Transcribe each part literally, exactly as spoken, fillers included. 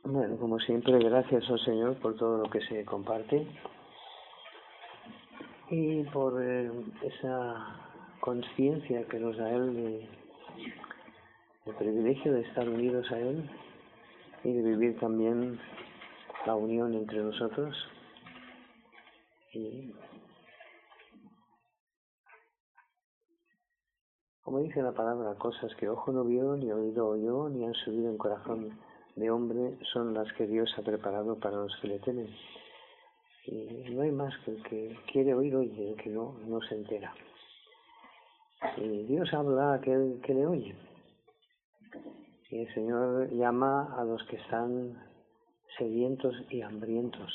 Bueno, como siempre, gracias al Señor por todo lo que se comparte y por eh, esa conciencia que nos da Él de, el privilegio de estar unidos a Él y de vivir también la unión entre nosotros. Y como dice la palabra, cosas que ojo no vio, ni oído oyó, ni han subido en corazón de hombre, son las que Dios ha preparado para los que le temen. Y no hay más que el que quiere oír, oye, el que no, no se entera. Y Dios habla a aquel que le oye. Y el Señor llama a los que están sedientos y hambrientos.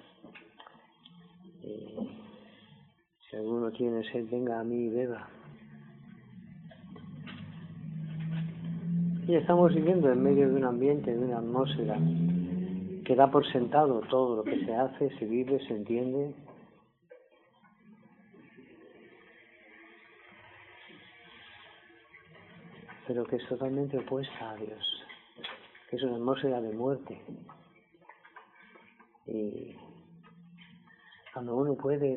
Y si alguno tiene sed, venga a mí y beba. Y estamos viviendo en medio de un ambiente, de una atmósfera que da por sentado todo lo que se hace, se vive, se entiende. Pero que es totalmente opuesta a Dios, que es una atmósfera de muerte. Y cuando uno puede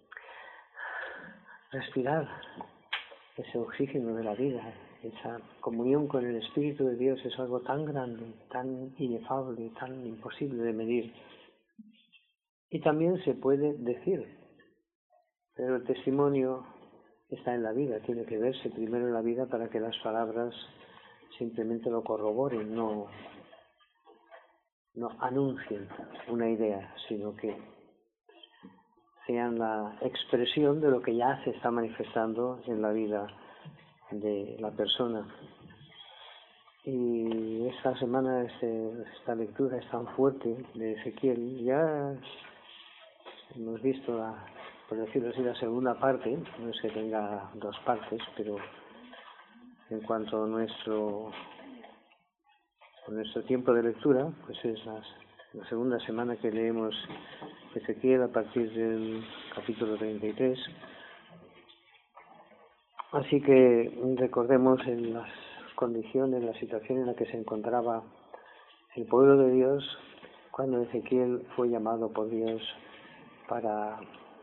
respirar ese oxígeno de la vida, esa comunión con el Espíritu de Dios, es algo tan grande, tan inefable, tan imposible de medir. Y también se puede decir, pero el testimonio está en la vida, tiene que verse primero en la vida para que las palabras simplemente lo corroboren, no, no anuncien una idea, sino que sean la expresión de lo que ya se está manifestando en la vida de la persona. Y esta semana este, esta lectura es tan fuerte de Ezequiel. Ya hemos visto, la, por decirlo así, la segunda parte. No es que tenga dos partes, pero en cuanto a nuestro, a nuestro tiempo de lectura, pues es la, la segunda semana que leemos Ezequiel a partir del capítulo treinta y tres. Así que recordemos en las condiciones, la situación en la que se encontraba el pueblo de Dios cuando Ezequiel fue llamado por Dios para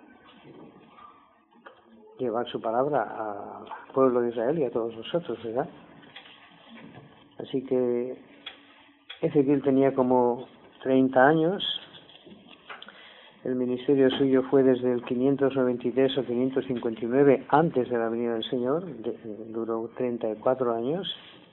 llevar su palabra al pueblo de Israel y a todos nosotros, ¿verdad? Así que Ezequiel tenía como treinta años. El ministerio suyo fue desde el quinientos noventa y tres o quinientos cincuenta y nueve, antes de la venida del Señor, de, duró treinta y cuatro años.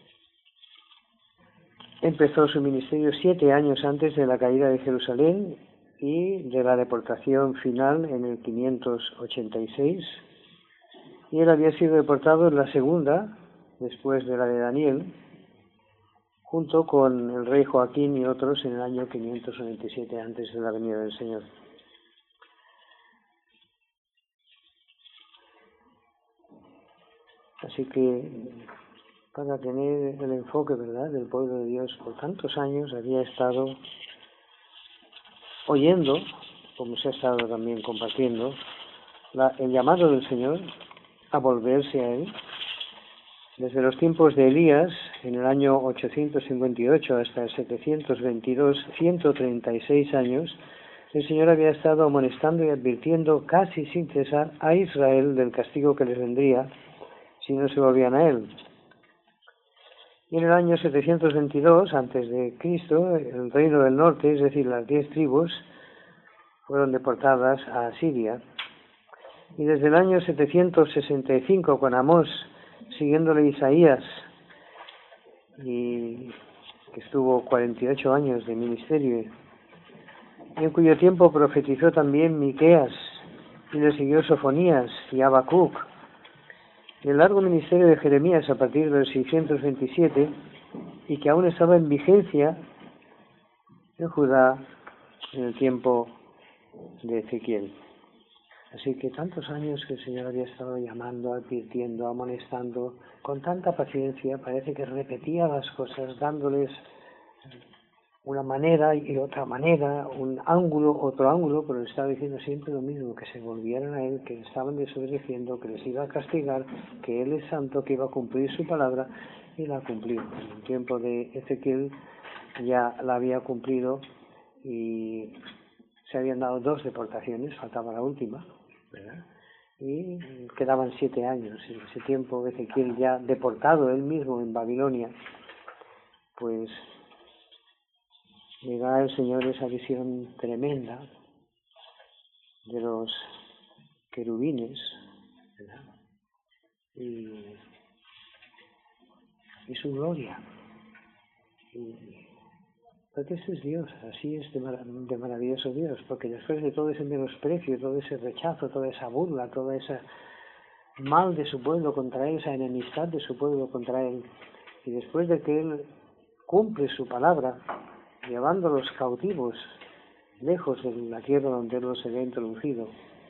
Empezó su ministerio siete años antes de la caída de Jerusalén y de la deportación final en el quinientos ochenta y seis. Y él había sido deportado en la segunda, después de la de Daniel, junto con el rey Joaquín y otros en el año quinientos noventa y siete, antes de la venida del Señor. Así que, para tener el enfoque, ¿verdad?, del pueblo de Dios, por tantos años había estado oyendo, como se ha estado también compartiendo, la, el llamado del Señor a volverse a Él. Desde los tiempos de Elías, en el año ochocientos cincuenta y ocho hasta el setecientos veintidós, ciento treinta y seis años, el Señor había estado amonestando y advirtiendo casi sin cesar a Israel del castigo que les vendría si no se volvían a Él. Y en el año setecientos veintidós, antes de Cristo, el reino del norte, es decir, las diez tribus, fueron deportadas a Asiria. Y desde el año setecientos sesenta y cinco, con Amós, siguiéndole Isaías, y que estuvo cuarenta y ocho años de ministerio, y en cuyo tiempo profetizó también Miqueas, y le siguió Sofonías y Habacuc, y el largo ministerio de Jeremías a partir del seiscientos veintisiete, y que aún estaba en vigencia en Judá en el tiempo de Ezequiel. Así que tantos años que el Señor había estado llamando, advirtiendo, amonestando, con tanta paciencia, parece que repetía las cosas, dándoles una manera y otra manera, un ángulo, otro ángulo, pero le estaba diciendo siempre lo mismo, que se volvieran a Él, que estaban desobedeciendo, que les iba a castigar, que Él es santo, que iba a cumplir su palabra, y la cumplió. En el tiempo de Ezequiel ya la había cumplido y se habían dado dos deportaciones, faltaba la última, ¿verdad? Y quedaban siete años. En ese tiempo Ezequiel, ya deportado él mismo en Babilonia, pues le da al Señor esa visión tremenda de los querubines, ¿verdad? Y, y su gloria. Y, porque este es Dios, así es de, mar de maravilloso Dios, porque después de todo ese menosprecio, todo ese rechazo, toda esa burla, todo ese mal de su pueblo contra él, esa enemistad de su pueblo contra él, y después de que él cumple su palabra, llevando a los cautivos lejos de la tierra donde él los había introducido,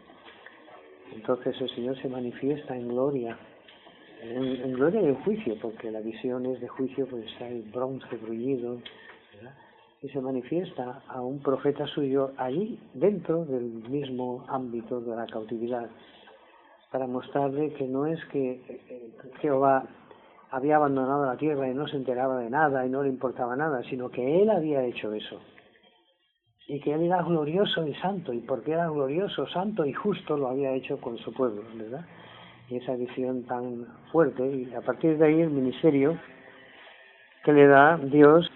entonces el Señor se manifiesta en gloria, en, en gloria y en juicio, porque la visión es de juicio, pues está el bronce bruñido, ¿verdad? Y se manifiesta a un profeta suyo allí dentro del mismo ámbito de la cautividad, para mostrarle que no es que Jehová había abandonado la tierra y no se enteraba de nada y no le importaba nada, sino que él había hecho eso, y que él era glorioso y santo, y porque era glorioso, santo y justo lo había hecho con su pueblo, ¿verdad? Y esa visión tan fuerte, y a partir de ahí el ministerio que le da Dios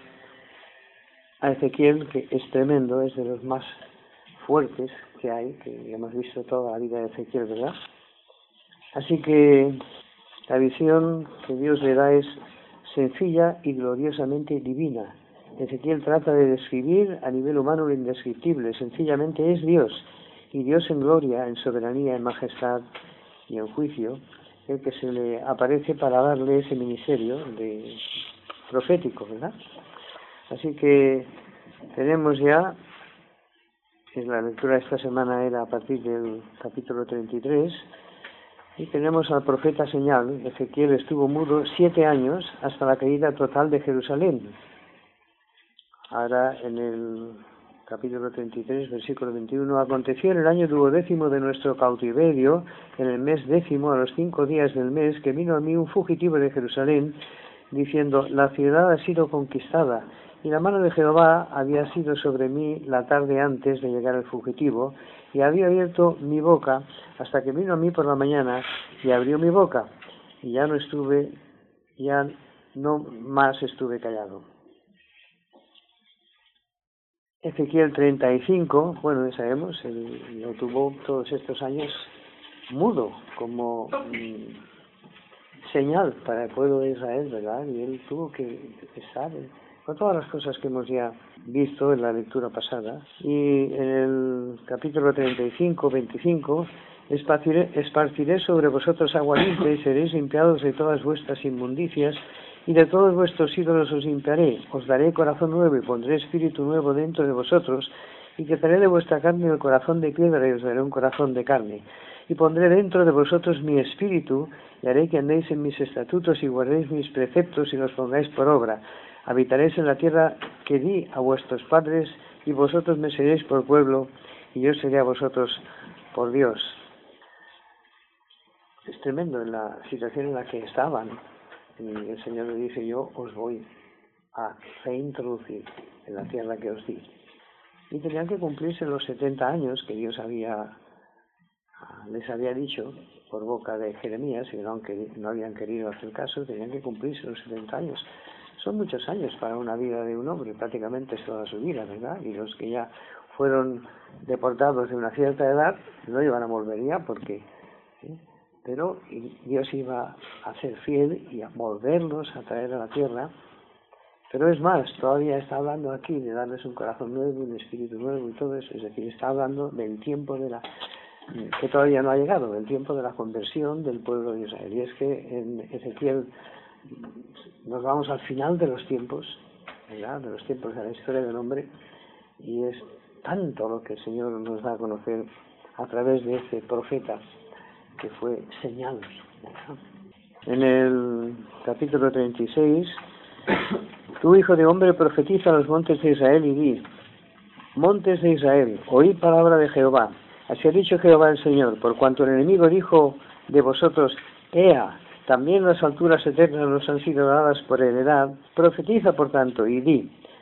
a Ezequiel, que es tremendo, es de los más fuertes que hay, que hemos visto toda la vida de Ezequiel, ¿verdad? Así que la visión que Dios le da es sencilla y gloriosamente divina. Ezequiel trata de describir a nivel humano lo indescriptible, sencillamente es Dios, y Dios en gloria, en soberanía, en majestad y en juicio, el que se le aparece para darle ese ministerio de profético, ¿verdad? Así que tenemos ya, que la lectura de esta semana era a partir del capítulo treinta y tres, y tenemos al profeta señal. Ezequiel estuvo mudo siete años hasta la caída total de Jerusalén. Ahora en el capítulo treinta y tres, versículo veintiuno, aconteció en el año duodécimo de nuestro cautiverio, en el mes décimo, a los cinco días del mes, que vino a mí un fugitivo de Jerusalén, diciendo, la ciudad ha sido conquistada, y la mano de Jehová había sido sobre mí la tarde antes de llegar el fugitivo, y había abierto mi boca hasta que vino a mí por la mañana, y abrió mi boca, y ya no estuve, ya no más estuve callado. Ezequiel treinta y cinco, bueno, ya sabemos, él lo tuvo todos estos años mudo, como mmm, señal para el pueblo de Israel, ¿verdad? Y él tuvo que estar con todas las cosas que hemos ya visto en la lectura pasada. Y en el capítulo treinta y cinco, veinticinco, esparciré, esparciré sobre vosotros agua limpia y seréis limpiados de todas vuestras inmundicias, y de todos vuestros ídolos os limpiaré, os daré corazón nuevo y pondré espíritu nuevo dentro de vosotros, y quitaré de vuestra carne el corazón de piedra y os daré un corazón de carne. Y pondré dentro de vosotros mi espíritu, y haré que andéis en mis estatutos y guardéis mis preceptos y los pongáis por obra. Habitaréis en la tierra que di a vuestros padres, y vosotros me seréis por pueblo, y yo seré a vosotros por Dios. Es tremendo en la situación en la que estaban. Y el Señor le dice, yo os voy a reintroducir en la tierra que os di. Y tenían que cumplirse los setenta años que Dios había les había dicho por boca de Jeremías, y no, no habían querido hacer caso, tenían que cumplirse los setenta años. Son muchos años para una vida de un hombre, prácticamente es toda su vida, ¿verdad? Y los que ya fueron deportados de una cierta edad no iban a volver ya porque... ¿sí? Pero Dios iba a ser fiel y a volverlos a traer a la tierra. Pero es más, todavía está hablando aquí de darles un corazón nuevo, un espíritu nuevo y todo eso. Es decir, está hablando del tiempo de la que todavía no ha llegado, del tiempo de la conversión del pueblo de Israel. Y es que en Ezequiel nos vamos al final de los tiempos, ¿verdad? De los tiempos de la historia del hombre, y es tanto lo que el Señor nos da a conocer a través de ese profeta que fue señal. En el capítulo treinta y seis, tú, hijo de hombre, profetiza a los montes de Israel y di, montes de Israel, oíd palabra de Jehová. Así ha dicho Jehová el Señor, por cuanto el enemigo dijo de vosotros, Ea, también las alturas eternas nos han sido dadas por heredad, profetiza por tanto y di,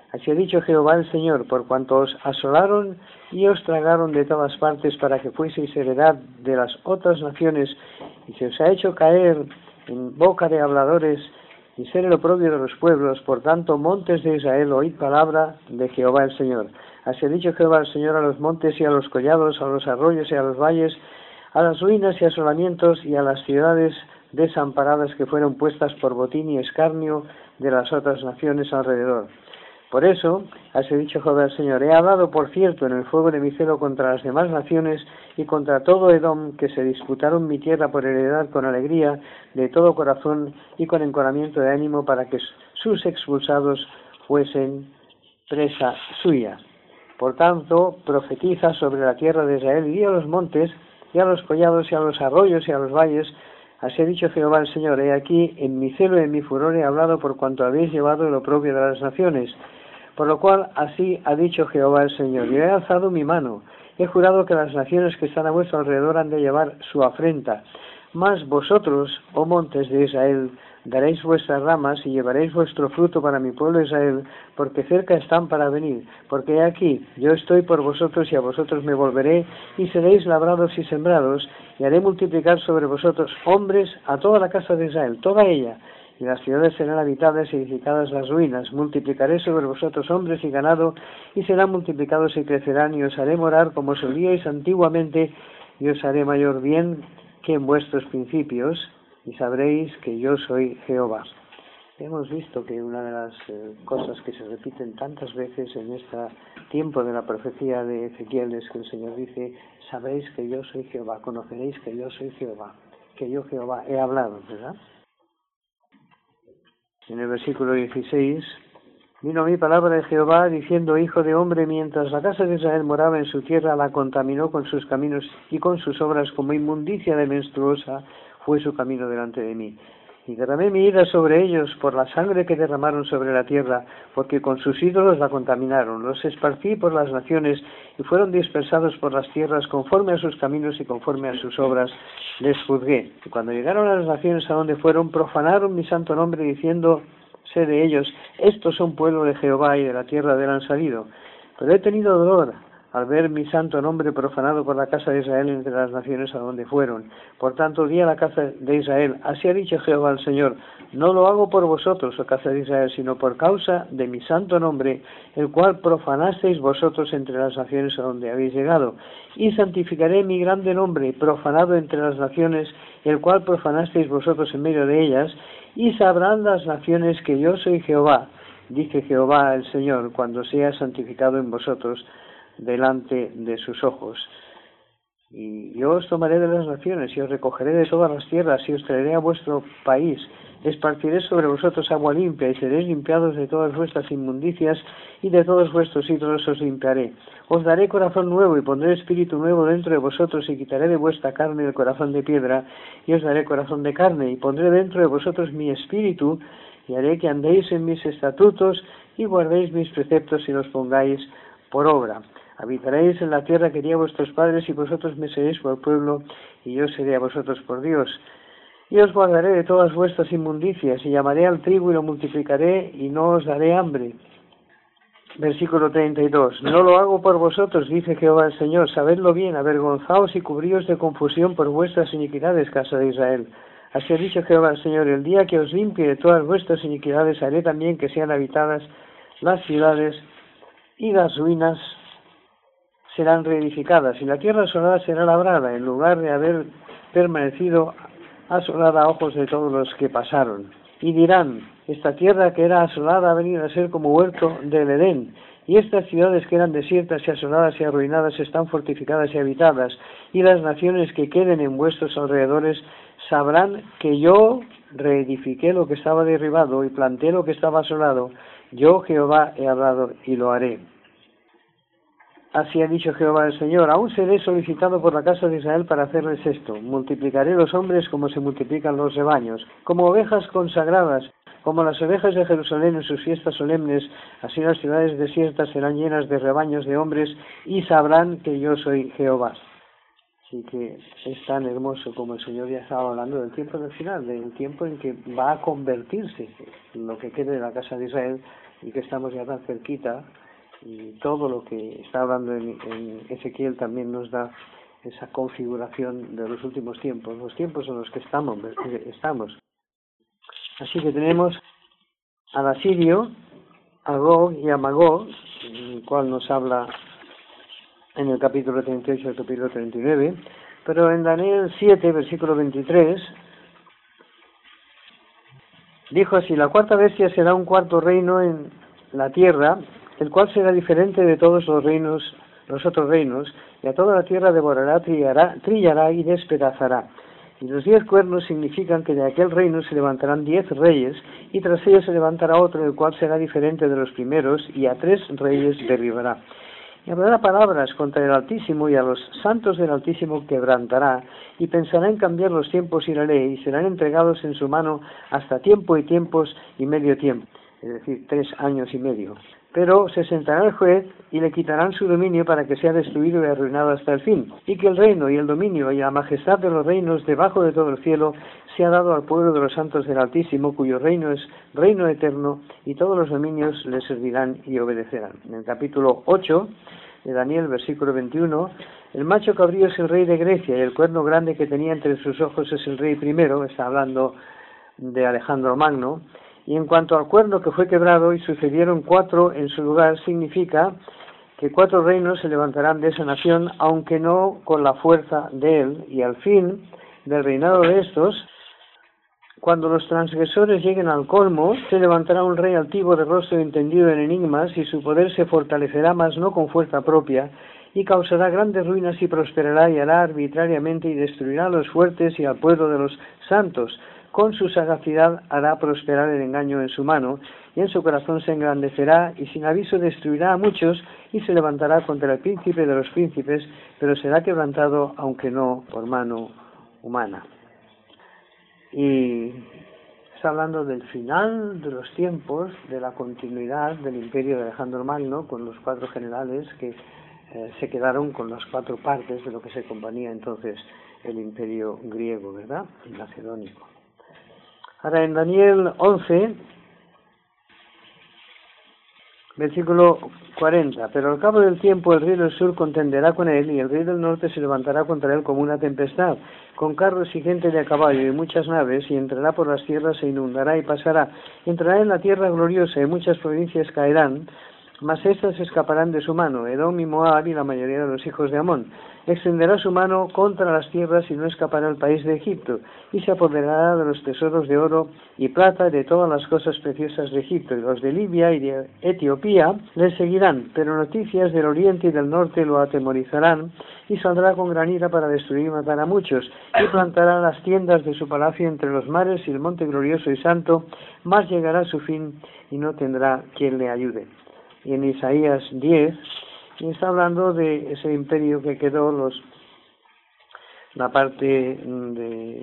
Así ha dicho Jehová el Señor, por cuanto os asolaron y os tragaron de todas partes para que fueseis heredad de las otras naciones, y se os ha hecho caer en boca de habladores y ser el oprobio de los pueblos. Por tanto, montes de Israel, oíd palabra de Jehová el Señor. Así ha dicho Jehová el Señor a los montes y a los collados, a los arroyos y a los valles, a las ruinas y asolamientos y a las ciudades desamparadas que fueron puestas por botín y escarnio de las otras naciones alrededor. Por eso, así ha dicho Jehová el Señor, he hablado, por cierto, en el fuego de mi celo contra las demás naciones y contra todo Edom, que se disputaron mi tierra por heredad con alegría de todo corazón y con encoramiento de ánimo, para que sus expulsados fuesen presa suya. Por tanto, profetiza sobre la tierra de Israel y di a los montes y a los collados y a los arroyos y a los valles, así ha dicho Jehová el Señor, he aquí, en mi celo y en mi furor he hablado por cuanto habéis llevado el oprobio de las naciones. Por lo cual, así ha dicho Jehová el Señor, yo he alzado mi mano, he jurado que las naciones que están a vuestro alrededor han de llevar su afrenta. Mas vosotros, oh montes de Israel, daréis vuestras ramas y llevaréis vuestro fruto para mi pueblo Israel, porque cerca están para venir. Porque he aquí, yo estoy por vosotros y a vosotros me volveré, y seréis labrados y sembrados, y haré multiplicar sobre vosotros hombres a toda la casa de Israel, toda ella, y las ciudades serán habitadas y edificadas las ruinas. Multiplicaré sobre vosotros hombres y ganado, y serán multiplicados y crecerán, y os haré morar como solíais antiguamente, y os haré mayor bien que en vuestros principios, y sabréis que yo soy Jehová. Hemos visto que una de las eh, cosas que se repiten tantas veces en este tiempo de la profecía de Ezequiel es que el Señor dice, sabréis que yo soy Jehová, conoceréis que yo soy Jehová, que yo Jehová he hablado, ¿verdad? En el versículo dieciséis, vino mi palabra de Jehová diciendo, hijo de hombre, mientras la casa de Israel moraba en su tierra, la contaminó con sus caminos y con sus obras, como inmundicia de menstruosa fue su camino delante de mí. Y derramé mi ira sobre ellos por la sangre que derramaron sobre la tierra, porque con sus ídolos la contaminaron. Los esparcí por las naciones y fueron dispersados por las tierras, conforme a sus caminos y conforme a sus obras les juzgué. Y cuando llegaron a las naciones a donde fueron, profanaron mi santo nombre, diciendo sé de ellos, estos son pueblo de Jehová y de la tierra de él han salido. Pero he tenido dolor al ver mi santo nombre profanado por la casa de Israel entre las naciones a donde fueron. Por tanto, di a la casa de Israel, así ha dicho Jehová el Señor, no lo hago por vosotros, oh casa de Israel, sino por causa de mi santo nombre, el cual profanasteis vosotros entre las naciones a donde habéis llegado. Y santificaré mi grande nombre, profanado entre las naciones, el cual profanasteis vosotros en medio de ellas, y sabrán las naciones que yo soy Jehová, dice Jehová el Señor, cuando sea santificado en vosotros delante de sus ojos. Y yo os tomaré de las naciones, y os recogeré de todas las tierras, y os traeré a vuestro país. Esparciré sobre vosotros agua limpia, y seréis limpiados de todas vuestras inmundicias, y de todos vuestros ídolos os limpiaré. Os daré corazón nuevo, y pondré espíritu nuevo dentro de vosotros, y quitaré de vuestra carne el corazón de piedra, y os daré corazón de carne, y pondré dentro de vosotros mi espíritu, y haré que andéis en mis estatutos, y guardéis mis preceptos, y los pongáis por obra. Habitaréis en la tierra que di a vuestros padres, y vosotros me seréis por pueblo, y yo seré a vosotros por Dios. Y os guardaré de todas vuestras inmundicias, y llamaré al trigo y lo multiplicaré, y no os daré hambre. Versículo treinta y dos. No lo hago por vosotros, dice Jehová el Señor, sabedlo bien, avergonzaos y cubríos de confusión por vuestras iniquidades, casa de Israel. Así ha dicho Jehová el Señor, el día que os limpie de todas vuestras iniquidades, haré también que sean habitadas las ciudades, y las ruinas serán reedificadas, y la tierra asolada será labrada, en lugar de haber permanecido asolada a ojos de todos los que pasaron. Y dirán, esta tierra que era asolada ha venido a ser como huerto del Edén, y estas ciudades que eran desiertas y asoladas y arruinadas están fortificadas y habitadas, y las naciones que queden en vuestros alrededores sabrán que yo reedifiqué lo que estaba derribado y planté lo que estaba asolado. Yo Jehová he hablado y lo haré. Así ha dicho Jehová el Señor, aún seré solicitado por la casa de Israel para hacerles esto. Multiplicaré los hombres como se multiplican los rebaños, como ovejas consagradas, como las ovejas de Jerusalén en sus fiestas solemnes, así las ciudades desiertas serán llenas de rebaños de hombres y sabrán que yo soy Jehová. Así que es tan hermoso como el Señor ya estaba hablando del tiempo del final, del tiempo en que va a convertirse lo que quede de la casa de Israel y que estamos ya tan cerquita, y todo lo que está hablando en, en Ezequiel también nos da esa configuración de los últimos tiempos, los tiempos en los que estamos. estamos. Así que tenemos al asirio, a Gog y a Magog, el cual nos habla en el capítulo treinta y ocho, el capítulo treinta y nueve, pero en Daniel siete, versículo veintitrés, dijo así: la cuarta bestia será un cuarto reino en la tierra, el cual será diferente de todos los reinos, los otros reinos, y a toda la tierra devorará, trillará, trillará y despedazará. Y los diez cuernos significan que de aquel reino se levantarán diez reyes, y tras ellos se levantará otro, el cual será diferente de los primeros, y a tres reyes derribará. Y hablará palabras contra el Altísimo, y a los santos del Altísimo quebrantará, y pensará en cambiar los tiempos y la ley, y serán entregados en su mano hasta tiempo y tiempos y medio tiempo, es decir, tres años y medio. Pero se sentará el juez y le quitarán su dominio para que sea destruido y arruinado hasta el fin, y que el reino y el dominio y la majestad de los reinos debajo de todo el cielo sea dado al pueblo de los santos del Altísimo, cuyo reino es reino eterno, y todos los dominios le servirán y obedecerán. En el capítulo ocho de Daniel, versículo veintiuno, el macho cabrío es el rey de Grecia, y el cuerno grande que tenía entre sus ojos es el rey primero. Está hablando de Alejandro Magno. Y en cuanto al cuerno que fue quebrado y sucedieron cuatro en su lugar, significa que cuatro reinos se levantarán de esa nación, aunque no con la fuerza de él, y al fin del reinado de estos, cuando los transgresores lleguen al colmo, se levantará un rey altivo de rostro entendido en enigmas, y su poder se fortalecerá, mas no con fuerza propia, y causará grandes ruinas y prosperará y hará arbitrariamente y destruirá a los fuertes y al pueblo de los santos. Con su sagacidad hará prosperar el engaño en su mano, y en su corazón se engrandecerá, y sin aviso destruirá a muchos, y se levantará contra el príncipe de los príncipes, pero será quebrantado, aunque no por mano humana. Y está hablando del final de los tiempos, de la continuidad del imperio de Alejandro Magno, con los cuatro generales que eh, se quedaron con las cuatro partes de lo que se componía entonces el imperio griego, ¿verdad? Y macedónico. Ahora en Daniel once, versículo cuarenta, pero al cabo del tiempo el rey del sur contenderá con él, y el rey del norte se levantará contra él como una tempestad, con carros y gente de a caballo y muchas naves, y entrará por las tierras, se inundará y pasará. Entrará en la tierra gloriosa, y muchas provincias caerán, mas éstas escaparán de su mano, Edom y Moab y la mayoría de los hijos de Amón. Extenderá su mano contra las tierras y no escapará el país de Egipto, y se apoderará de los tesoros de oro y plata y de todas las cosas preciosas de Egipto, y los de Libia y de Etiopía le seguirán, pero noticias del oriente y del norte lo atemorizarán, y saldrá con gran ira para destruir y matar a muchos, y plantará las tiendas de su palacio entre los mares y el monte glorioso y santo, mas llegará a su fin y no tendrá quien le ayude. Y en Isaías diez, y está hablando de ese imperio que quedó, los la parte de,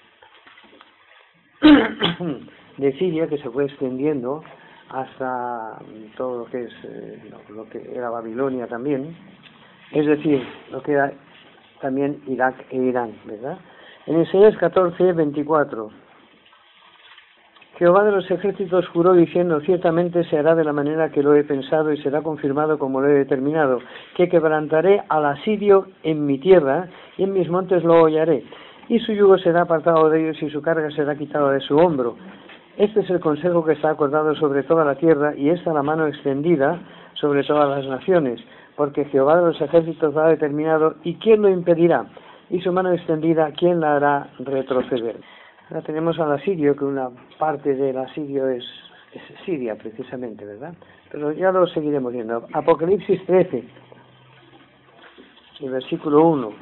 de Siria, que se fue extendiendo hasta todo lo que es eh, lo, lo que era Babilonia también, es decir, lo que era también Irak e Irán, ¿verdad? En Isaías catorce, veinticuatro, Jehová de los ejércitos juró diciendo: ciertamente se hará de la manera que lo he pensado y será confirmado como lo he determinado, que quebrantaré al asirio en mi tierra y en mis montes lo hollaré, y su yugo será apartado de ellos y su carga será quitada de su hombro. Este es el consejo que está acordado sobre toda la tierra, y esta la mano extendida sobre todas las naciones, porque Jehová de los ejércitos lo ha determinado, ¿y quién lo impedirá? Y su mano extendida, ¿quién la hará retroceder? Ahora tenemos al asirio, que una parte del asirio es, es Siria precisamente, ¿verdad? Pero ya lo seguiremos viendo. Apocalipsis trece, el versículo uno.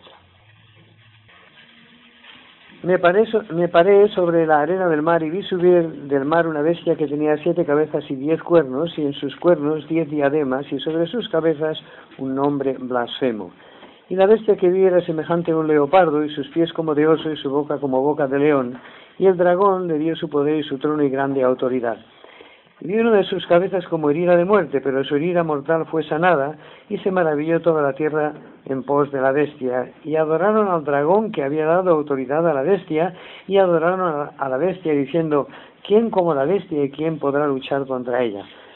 Me paré, me paré sobre la arena del mar y vi subir del mar una bestia que tenía siete cabezas y diez cuernos, y en sus cuernos diez diademas, y sobre sus cabezas un nombre blasfemo. Y la bestia que vi era semejante a un leopardo, y sus pies como de oso, y su boca como boca de león. Y el dragón le dio su poder y su trono y grande autoridad. Y vi una de sus cabezas como herida de muerte, pero su herida mortal fue sanada, y se maravilló toda la tierra en pos de la bestia. Y adoraron al dragón que había dado autoridad a la bestia, y adoraron a la bestia, diciendo: ¿quién como la bestia y quién podrá luchar contra ella?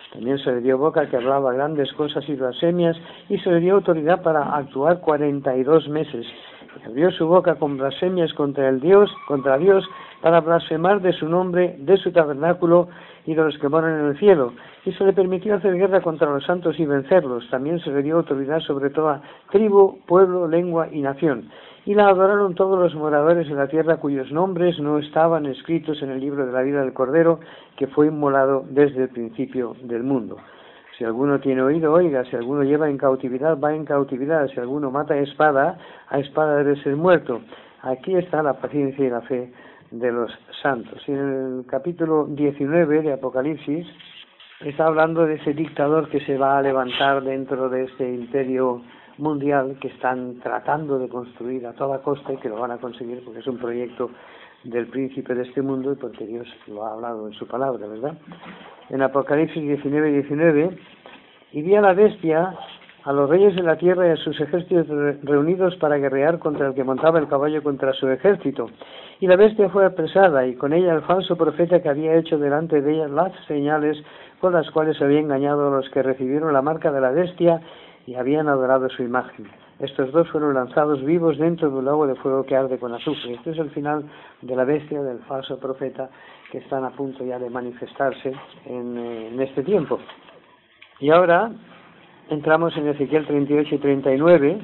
También se le dio boca que hablaba grandes cosas y blasfemias, y se le dio autoridad para actuar cuarenta y dos meses. Y abrió su boca con blasfemias contra el Dios, contra Dios, para blasfemar de su nombre, de su tabernáculo y de los que moran en el cielo. Y se le permitió hacer guerra contra los santos y vencerlos. También se le dio autoridad sobre toda tribu, pueblo, lengua y nación. Y la adoraron todos los moradores de la tierra cuyos nombres no estaban escritos en el libro de la vida del Cordero, que fue inmolado desde el principio del mundo. Si alguno tiene oído, oiga. Si alguno lleva en cautividad, va en cautividad. Si alguno mata a espada, a espada debe ser muerto. Aquí está la paciencia y la fe de los santos. Y en el capítulo diecinueve de Apocalipsis está hablando de ese dictador que se va a levantar dentro de este imperio mundial que están tratando de construir a toda costa, y que lo van a conseguir porque es un proyecto del príncipe de este mundo y porque Dios lo ha hablado en su palabra, ¿verdad? En Apocalipsis diecinueve, diecinueve, y vi a la bestia, a los reyes de la tierra y a sus ejércitos reunidos para guerrear contra el que montaba el caballo contra su ejército. Y la bestia fue apresada, y con ella el falso profeta que había hecho delante de ella las señales con las cuales había engañado a los que recibieron la marca de la bestia y habían adorado su imagen. Estos dos fueron lanzados vivos dentro de un lago de fuego que arde con azufre. Este es el final de la bestia, del falso profeta, que están a punto ya de manifestarse en, en este tiempo. Y ahora entramos en Ezequiel treinta y ocho y treinta y nueve.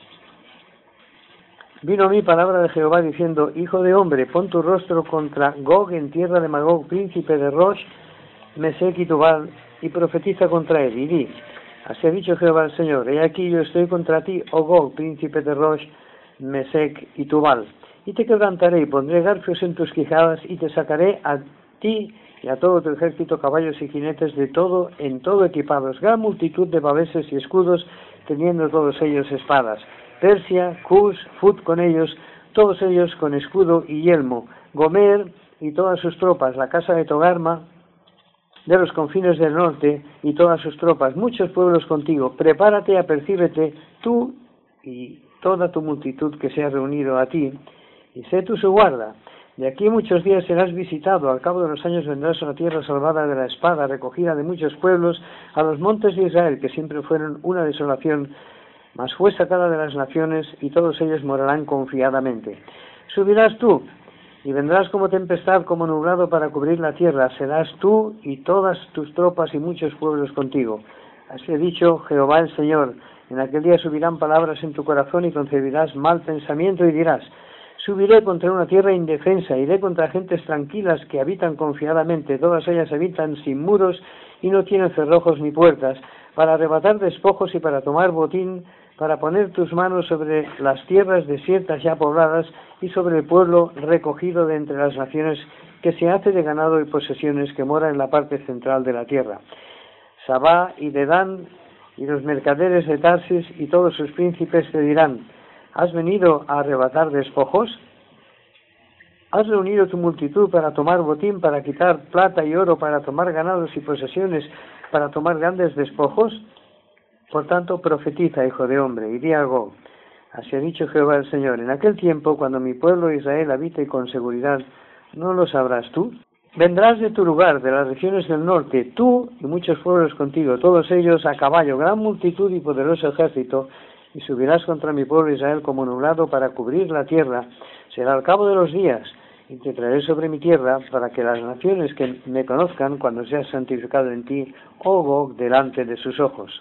Vino a mí palabra de Jehová diciendo: Hijo de hombre, pon tu rostro contra Gog en tierra de Magog, príncipe de Rosh, Mesec y Tubal, y profetiza contra él, y di: Así ha dicho Jehová el Señor: He aquí yo estoy contra ti, oh Gog, príncipe de Rosh, Mesec y Tubal, y te quebrantaré y pondré garfios en tus quijadas, y te sacaré a ti y a todo tu ejército, caballos y jinetes de todo, en todo equipados, gran multitud de babeses y escudos, teniendo todos ellos espadas. Persia, Cus, Fut con ellos, todos ellos con escudo y yelmo. Gomer y todas sus tropas, la casa de Togarma, de los confines del norte, y todas sus tropas, muchos pueblos contigo. Prepárate, apercíbete, tú y toda tu multitud que se ha reunido a ti, y sé tú su guarda. De aquí muchos días serás visitado, al cabo de los años vendrás a la tierra salvada de la espada, recogida de muchos pueblos, a los montes de Israel, que siempre fueron una desolación, mas fue sacada de las naciones, y todos ellos morarán confiadamente. Subirás tú, y vendrás como tempestad, como nublado para cubrir la tierra. Serás tú y todas tus tropas y muchos pueblos contigo. Así ha dicho Jehová el Señor: En aquel día subirán palabras en tu corazón y concebirás mal pensamiento y dirás: Subiré contra una tierra indefensa, iré contra gentes tranquilas que habitan confiadamente. Todas ellas habitan sin muros y no tienen cerrojos ni puertas, para arrebatar despojos y para tomar botín, para poner tus manos sobre las tierras desiertas ya pobladas y sobre el pueblo recogido de entre las naciones, que se hace de ganado y posesiones, que mora en la parte central de la tierra. Sabá y Dedán y los mercaderes de Tarsis y todos sus príncipes te dirán: ¿Has venido a arrebatar despojos? ¿Has reunido tu multitud para tomar botín, para quitar plata y oro, para tomar ganados y posesiones, para tomar grandes despojos? Por tanto, profetiza, hijo de hombre, y di a Gog: Así ha dicho Jehová el Señor: En aquel tiempo, cuando mi pueblo Israel habite con seguridad, ¿no lo sabrás tú? Vendrás de tu lugar, de las regiones del norte, tú y muchos pueblos contigo, todos ellos a caballo, gran multitud y poderoso ejército, y subirás contra mi pueblo Israel como nublado para cubrir la tierra. Será al cabo de los días, y te traeré sobre mi tierra, para que las naciones que me conozcan cuando seas santificado en ti, oh Gog, delante de sus ojos.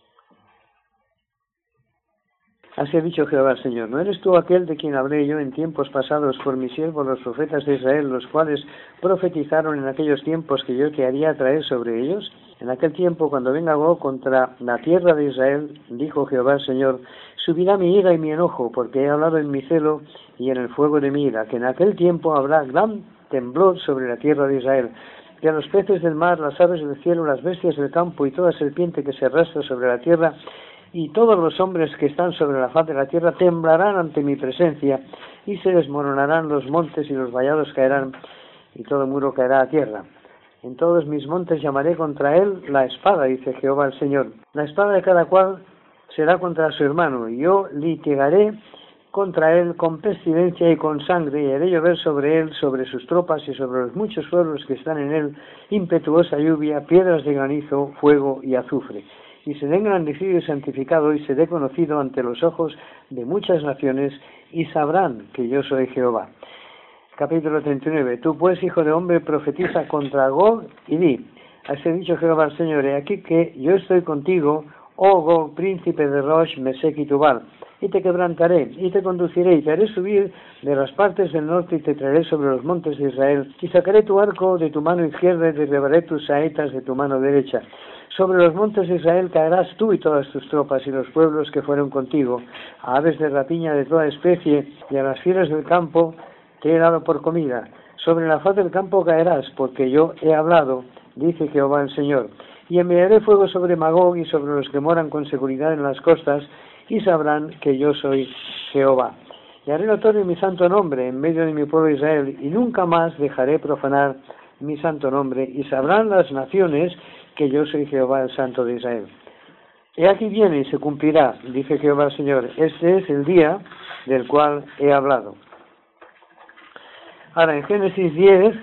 Así ha dicho Jehová el Señor: ¿No eres tú aquel de quien hablé yo en tiempos pasados por mis siervos los profetas de Israel, los cuales profetizaron en aquellos tiempos que yo te haría traer sobre ellos? En aquel tiempo, cuando venga Gog contra la tierra de Israel, dijo Jehová el Señor, subirá mi ira y mi enojo, porque he hablado en mi celo y en el fuego de mi ira, que en aquel tiempo habrá gran temblor sobre la tierra de Israel, que a los peces del mar, las aves del cielo, las bestias del campo y toda serpiente que se arrastra sobre la tierra, y todos los hombres que están sobre la faz de la tierra temblarán ante mi presencia, y se desmoronarán los montes y los vallados caerán, y todo muro caerá a tierra. En todos mis montes llamaré contra él la espada, dice Jehová el Señor. La espada de cada cual será contra su hermano, y yo litigaré contra él con pestilencia y con sangre, y haré llover sobre él, sobre sus tropas y sobre los muchos pueblos que están en él, impetuosa lluvia, piedras de granizo, fuego y azufre. Y seré engrandecido y santificado, y seré conocido ante los ojos de muchas naciones, y sabrán que yo soy Jehová. Capítulo treinta y nueve. Tú pues, hijo de hombre, profetiza contra Gog, y di, así ha dicho Jehová el Señor, he aquí que yo estoy contigo, oh Gog, príncipe de Rosh, Mesec y Tubal, y te quebrantaré, y te conduciré, y te haré subir de las partes del norte, y te traeré sobre los montes de Israel, y sacaré tu arco de tu mano izquierda, y derribaré tus saetas de tu mano derecha. Sobre los montes de Israel caerás tú y todas tus tropas, y los pueblos que fueron contigo, a aves de rapiña de toda especie, y a las fieras del campo te he dado por comida. Sobre la faz del campo caerás, porque yo he hablado, dice Jehová el Señor. Y enviaré fuego sobre Magog y sobre los que moran con seguridad en las costas, y sabrán que yo soy Jehová. Y haré notorio mi santo nombre en medio de mi pueblo Israel, y nunca más dejaré profanar mi santo nombre, y sabrán las naciones que yo soy Jehová, el Santo de Israel. He aquí viene y se cumplirá, dice Jehová el Señor. Este es el día del cual he hablado. Ahora, en Génesis diez,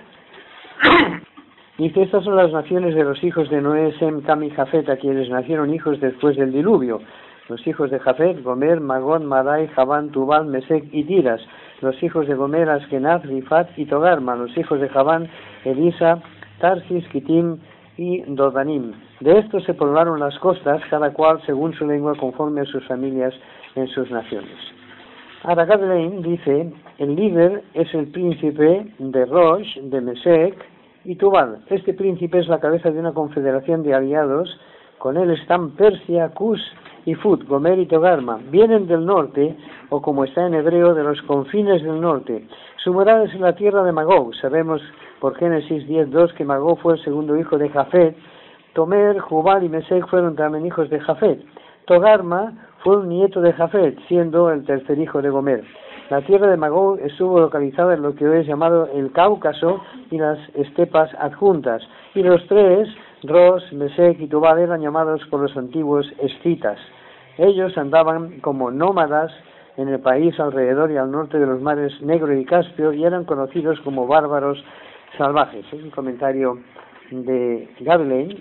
dice, estas son las naciones de los hijos de Noé, Sem, Cam y Jafet, a quienes nacieron hijos después del diluvio. Los hijos de Jafet, Gomer, Magón, Madai, Javán, Tubal, Mesec y Tiras. Los hijos de Gomer, Askenaz, Rifat y Togarma. Los hijos de Javán, Elisa, Tarsis, Kitim y Dodanim. De estos se poblaron las costas, cada cual según su lengua, conforme a sus familias en sus naciones. Ahora Gadlein dice, el líder es el príncipe de Rosh, de Mesec y Tubal. Este príncipe es la cabeza de una confederación de aliados. Con él están Persia, Cus y Fut, Gomer y Togarma. Vienen del norte, o como está en hebreo, de los confines del norte. Su morada es en la tierra de Magog. Sabemos por Génesis diez dos que Magog fue el segundo hijo de Jafet. Tomer, Jubal y Mesec fueron también hijos de Jafet. Togarma fue un nieto de Jafet, siendo el tercer hijo de Gomer. La tierra de Magog estuvo localizada en lo que hoy es llamado el Cáucaso y las estepas adjuntas. Y los tres, Ros, Mesec y Tubal, eran llamados por los antiguos escitas. Ellos andaban como nómadas en el país alrededor y al norte de los mares Negro y Caspio, y eran conocidos como bárbaros salvajes. Es un comentario de Gadlein.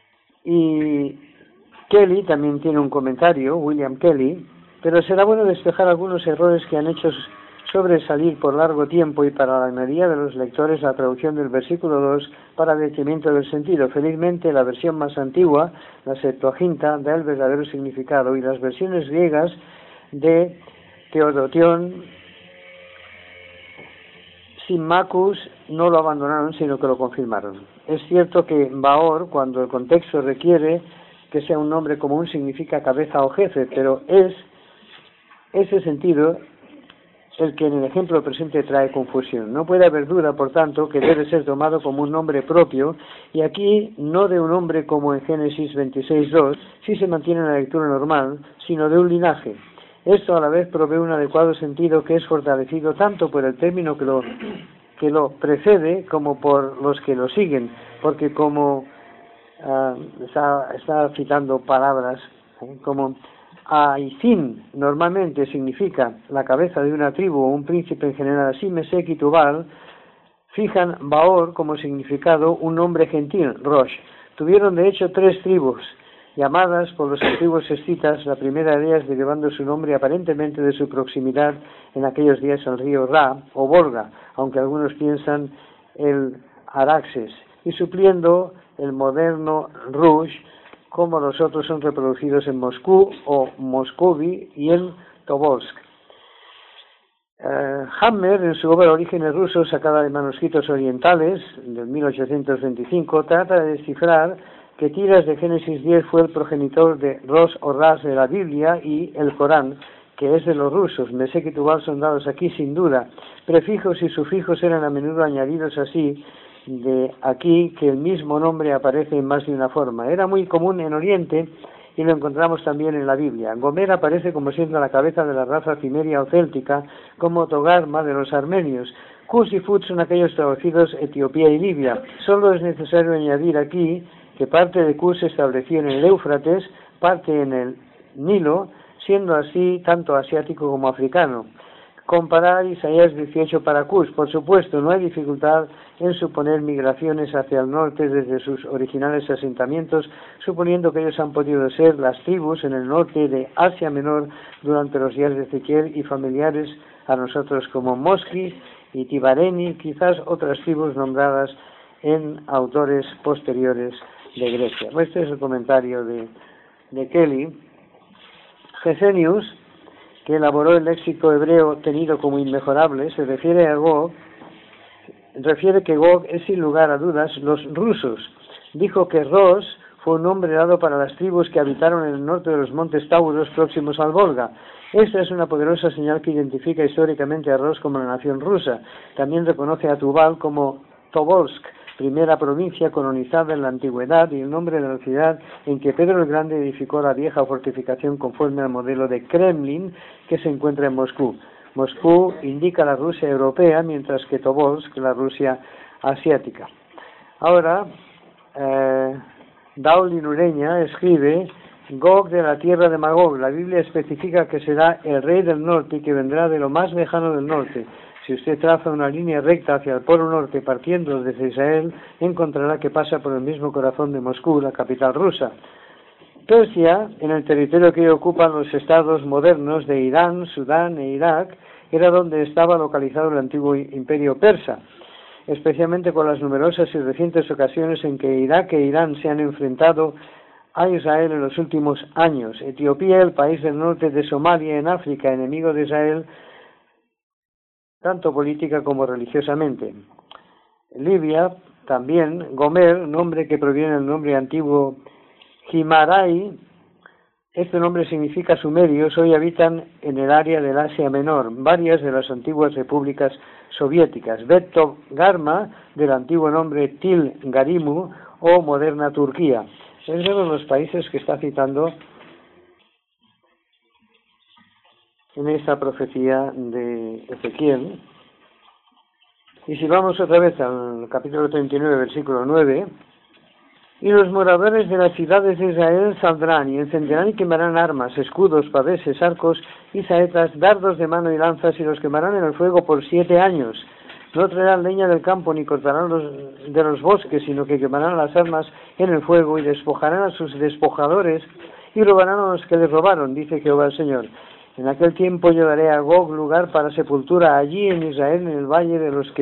Y Kelly también tiene un comentario, William Kelly, pero será bueno despejar algunos errores que han hecho sobresalir por largo tiempo, y para la mayoría de los lectores la traducción del versículo dos para detrimento del sentido. Felizmente la versión más antigua, la Septuaginta, da el verdadero significado, y las versiones griegas de Teodotión, Simmachus, no lo abandonaron, sino que lo confirmaron. Es cierto que Baor, cuando el contexto requiere que sea un nombre común, significa cabeza o jefe, pero es ese sentido el que en el ejemplo presente trae confusión. No puede haber duda, por tanto, que debe ser tomado como un nombre propio, y aquí no de un hombre como en Génesis veintiséis dos, si se mantiene en la lectura normal, sino de un linaje. Esto a la vez provee un adecuado sentido que es fortalecido tanto por el término que lo, que lo precede como por los que lo siguen, porque como uh, está, está citando palabras ¿eh? como Aizim normalmente significa la cabeza de una tribu o un príncipe en general, así Mesec y Tubal fijan Baor como significado un nombre gentil, Rosh. Tuvieron de hecho tres tribus, llamadas por los antiguos escitas, la primera de ellas derivando su nombre aparentemente de su proximidad en aquellos días al río Ra o Volga, aunque algunos piensan el Araxes, y supliendo el moderno Rush, como los otros son reproducidos en Moscú o Moscovy y en Tobolsk. Uh, Hammer, en su obra Orígenes rusos, sacada de manuscritos orientales, del mil ochocientos veinticinco, trata de descifrar que Tiras de Génesis diez fue el progenitor de Ros o Ras de la Biblia y el Corán, que es de los rusos. Mesec y Tubal son dados aquí sin duda. Prefijos y sufijos eran a menudo añadidos así, de aquí que el mismo nombre aparece en más de una forma. Era muy común en Oriente y lo encontramos también en la Biblia. Gomer aparece como siendo la cabeza de la raza cimeria o céltica, como Togarma de los armenios. Cus y Fut son aquellos traducidos Etiopía y Libia. Solo es necesario añadir aquí que parte de Cus se estableció en el Éufrates, parte en el Nilo, siendo así tanto asiático como africano. comparar Isaías dieciocho para Cus. Por supuesto, no hay dificultad en suponer migraciones hacia el norte desde sus originales asentamientos, suponiendo que ellos han podido ser las tribus en el norte de Asia Menor durante los días de Ezequiel y familiares a nosotros como Mosqui y Tibareni, quizás otras tribus nombradas en autores posteriores de Grecia. Este es el comentario de, de Kelly. Gesenius, que elaboró el léxico hebreo tenido como inmejorable, se refiere a Gog, refiere que Gog es sin lugar a dudas los rusos. Dijo que Ros fue un nombre dado para las tribus que habitaron en el norte de los montes Tauros próximos al Volga. Esta es una poderosa señal que identifica históricamente a Ros como la nación rusa. También reconoce a Tubal como Tobolsk, primera provincia colonizada en la antigüedad, y el nombre de la ciudad en que Pedro el Grande edificó la vieja fortificación conforme al modelo de Kremlin que se encuentra en Moscú. Moscú indica la Rusia europea, mientras que Tobolsk la Rusia asiática. Ahora, eh, Daulin Ureña escribe: Gog de la tierra de Magog. La Biblia especifica que será el rey del norte y que vendrá de lo más lejano del norte. Si usted traza una línea recta hacia el polo norte partiendo desde Israel, encontrará que pasa por el mismo corazón de Moscú, la capital rusa. Persia, en el territorio que ocupan los estados modernos de Irán, Sudán e Irak, era donde estaba localizado el antiguo imperio persa, especialmente con las numerosas y recientes ocasiones en que Irak e Irán se han enfrentado a Israel en los últimos años. Etiopía, el país del norte de Somalia en África, enemigo de Israel, tanto política como religiosamente. Libia, también, Gomer, nombre que proviene del nombre antiguo Himarai. Este nombre significa sumerios, hoy habitan en el área del Asia Menor, varias de las antiguas repúblicas soviéticas. Beto Garma, del antiguo nombre Til Garimu o moderna Turquía. Es de los países que está citando en esta profecía de Ezequiel. Y si vamos otra vez al capítulo treinta y nueve, versículo nueve, y los moradores de las ciudades de Israel saldrán y encenderán y quemarán armas, escudos, paveses, arcos y saetas, dardos de mano y lanzas, y los quemarán en el fuego por siete años. No traerán leña del campo ni cortarán los, de los bosques, sino que quemarán las armas en el fuego y despojarán a sus despojadores y robarán a los que les robaron, dice Jehová el Señor. En aquel tiempo yo daré a Gog lugar para sepultura allí en Israel, en el valle de los que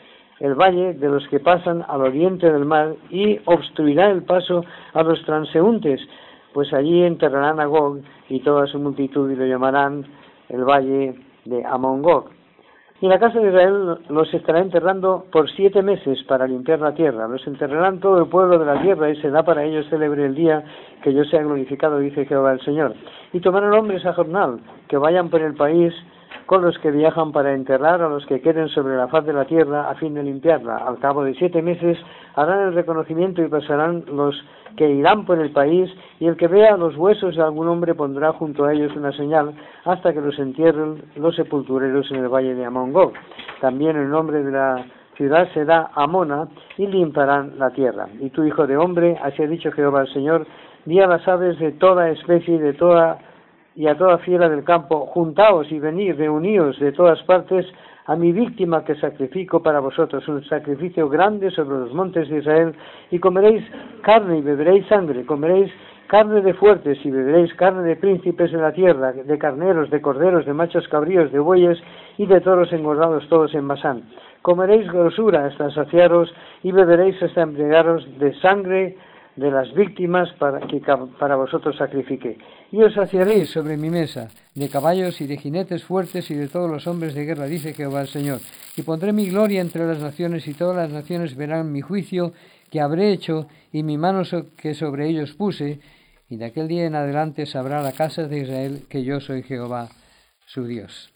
el valle de los que pasan al oriente del mar, y obstruirá el paso a los transeúntes, pues allí enterrarán a Gog y toda su multitud y lo llamarán el valle de Amon-Gog. Y la casa de Israel los estará enterrando por siete meses para limpiar la tierra. Los enterrarán todo el pueblo de la tierra y será para ellos célebre el día que yo sea glorificado, dice Jehová el Señor. Y tomarán hombres a jornal que vayan por el país con los que viajan para enterrar a los que queden sobre la faz de la tierra a fin de limpiarla. Al cabo de siete meses harán el reconocimiento y pasarán los que irán por el país, y el que vea los huesos de algún hombre pondrá junto a ellos una señal hasta que los entierren los sepultureros en el valle de Amon-Gog. También el nombre de la ciudad será Amona, y limpiarán la tierra. Y tú, hijo de hombre, así ha dicho Jehová el Señor, di a las aves de toda especie y de toda y a toda fiera del campo: juntaos y venid, reuníos de todas partes a mi víctima que sacrifico para vosotros, un sacrificio grande sobre los montes de Israel, y comeréis carne y beberéis sangre, comeréis carne de fuertes y beberéis carne de príncipes de la tierra, de carneros, de corderos, de machos cabríos, de bueyes y de toros engordados todos en Basán. Comeréis grosura hasta saciaros y beberéis hasta embriagaros de sangre de las víctimas para que para vosotros sacrifique. Y os saciaréis sobre mi mesa de caballos y de jinetes fuertes y de todos los hombres de guerra, dice Jehová el Señor. Y pondré mi gloria entre las naciones, y todas las naciones verán mi juicio que habré hecho y mi mano que sobre ellos puse, y de aquel día en adelante sabrá la casa de Israel que yo soy Jehová su Dios.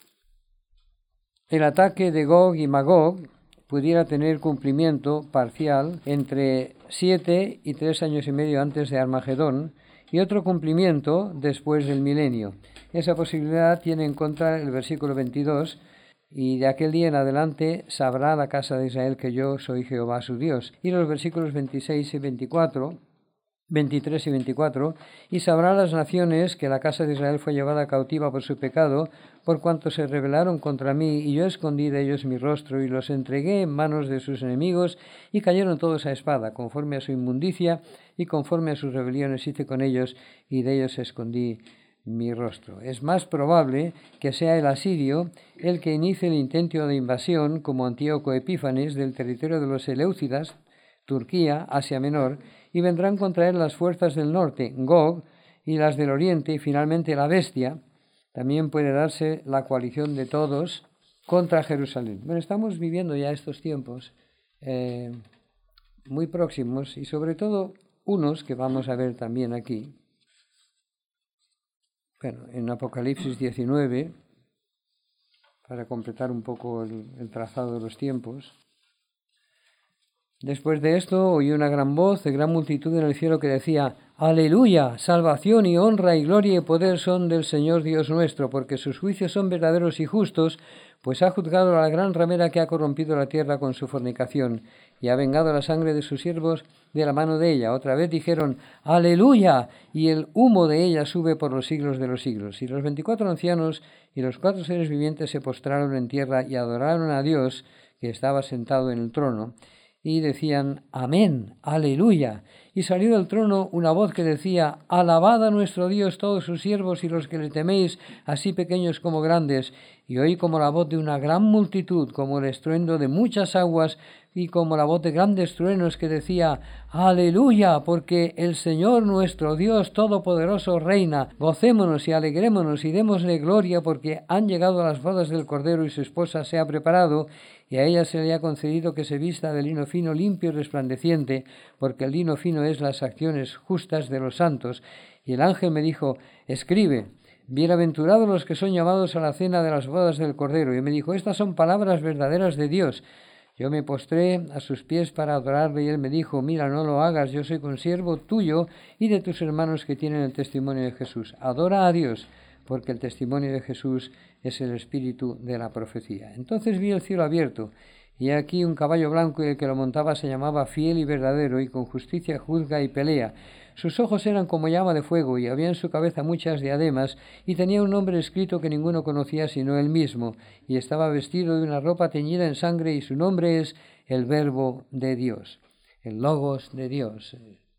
El ataque de Gog y Magog pudiera tener cumplimiento parcial entre siete y tres años y medio antes de Armagedón, y otro cumplimiento después del milenio. Esa posibilidad tiene en contra el versículo veintidós, y de aquel día en adelante sabrá la casa de Israel que yo soy Jehová su Dios. Y los versículos veintiséis y veinticuatro veintitrés y veinticuatro, y sabrán las naciones que la casa de Israel fue llevada cautiva por su pecado, por cuanto se rebelaron contra mí, y yo escondí de ellos mi rostro, y los entregué en manos de sus enemigos, y cayeron todos a espada, conforme a su inmundicia, y conforme a sus rebeliones hice con ellos, y de ellos escondí mi rostro. Es más probable que sea el asirio el que inicie el intento de invasión, como Antíoco Epífanes, del territorio de los Eleucidas, Turquía, Asia Menor, y vendrán contra él las fuerzas del norte, Gog, y las del oriente, y finalmente la bestia. También puede darse la coalición de todos contra Jerusalén. Bueno, estamos viviendo ya estos tiempos eh, muy próximos, y sobre todo unos que vamos a ver también aquí. Bueno, en Apocalipsis diecinueve, para completar un poco el, el trazado de los tiempos. Después de esto oí una gran voz de gran multitud en el cielo que decía: Aleluya, salvación y honra y gloria y poder son del Señor Dios nuestro, porque sus juicios son verdaderos y justos, pues ha juzgado a la gran ramera que ha corrompido la tierra con su fornicación, y ha vengado la sangre de sus siervos de la mano de ella. Otra vez dijeron: Aleluya, y el humo de ella sube por los siglos de los siglos. Y los veinticuatro ancianos y los cuatro seres vivientes se postraron en tierra y adoraron a Dios, que estaba sentado en el trono, y decían: Amén, aleluya. Y salió del trono una voz que decía: Alabad a nuestro Dios todos sus siervos y los que le teméis, así pequeños como grandes. Y oí como la voz de una gran multitud, como el estruendo de muchas aguas, y como la voz de grandes truenos que decía: Aleluya, porque el Señor nuestro Dios Todopoderoso reina. Gocémonos y alegrémonos y démosle gloria, porque han llegado a las bodas del Cordero y su esposa se ha preparado, y a ella se le ha concedido que se vista de lino fino, limpio y resplandeciente, porque el lino fino es las acciones justas de los santos. Y el ángel me dijo: Escribe: Bienaventurados los que son llamados a la cena de las bodas del Cordero. Y me dijo: Estas son palabras verdaderas de Dios. Yo me postré a sus pies para adorarle, y él me dijo: Mira, no lo hagas, yo soy consiervo tuyo y de tus hermanos que tienen el testimonio de Jesús. Adora a Dios, porque el testimonio de Jesús es el espíritu de la profecía. Entonces vi el cielo abierto, y aquí un caballo blanco, y el que lo montaba se llamaba Fiel y Verdadero, y con justicia juzga y pelea. Sus ojos eran como llama de fuego, y había en su cabeza muchas diademas, y tenía un nombre escrito que ninguno conocía sino él mismo, y estaba vestido de una ropa teñida en sangre, y su nombre es el Verbo de Dios, el Logos de Dios,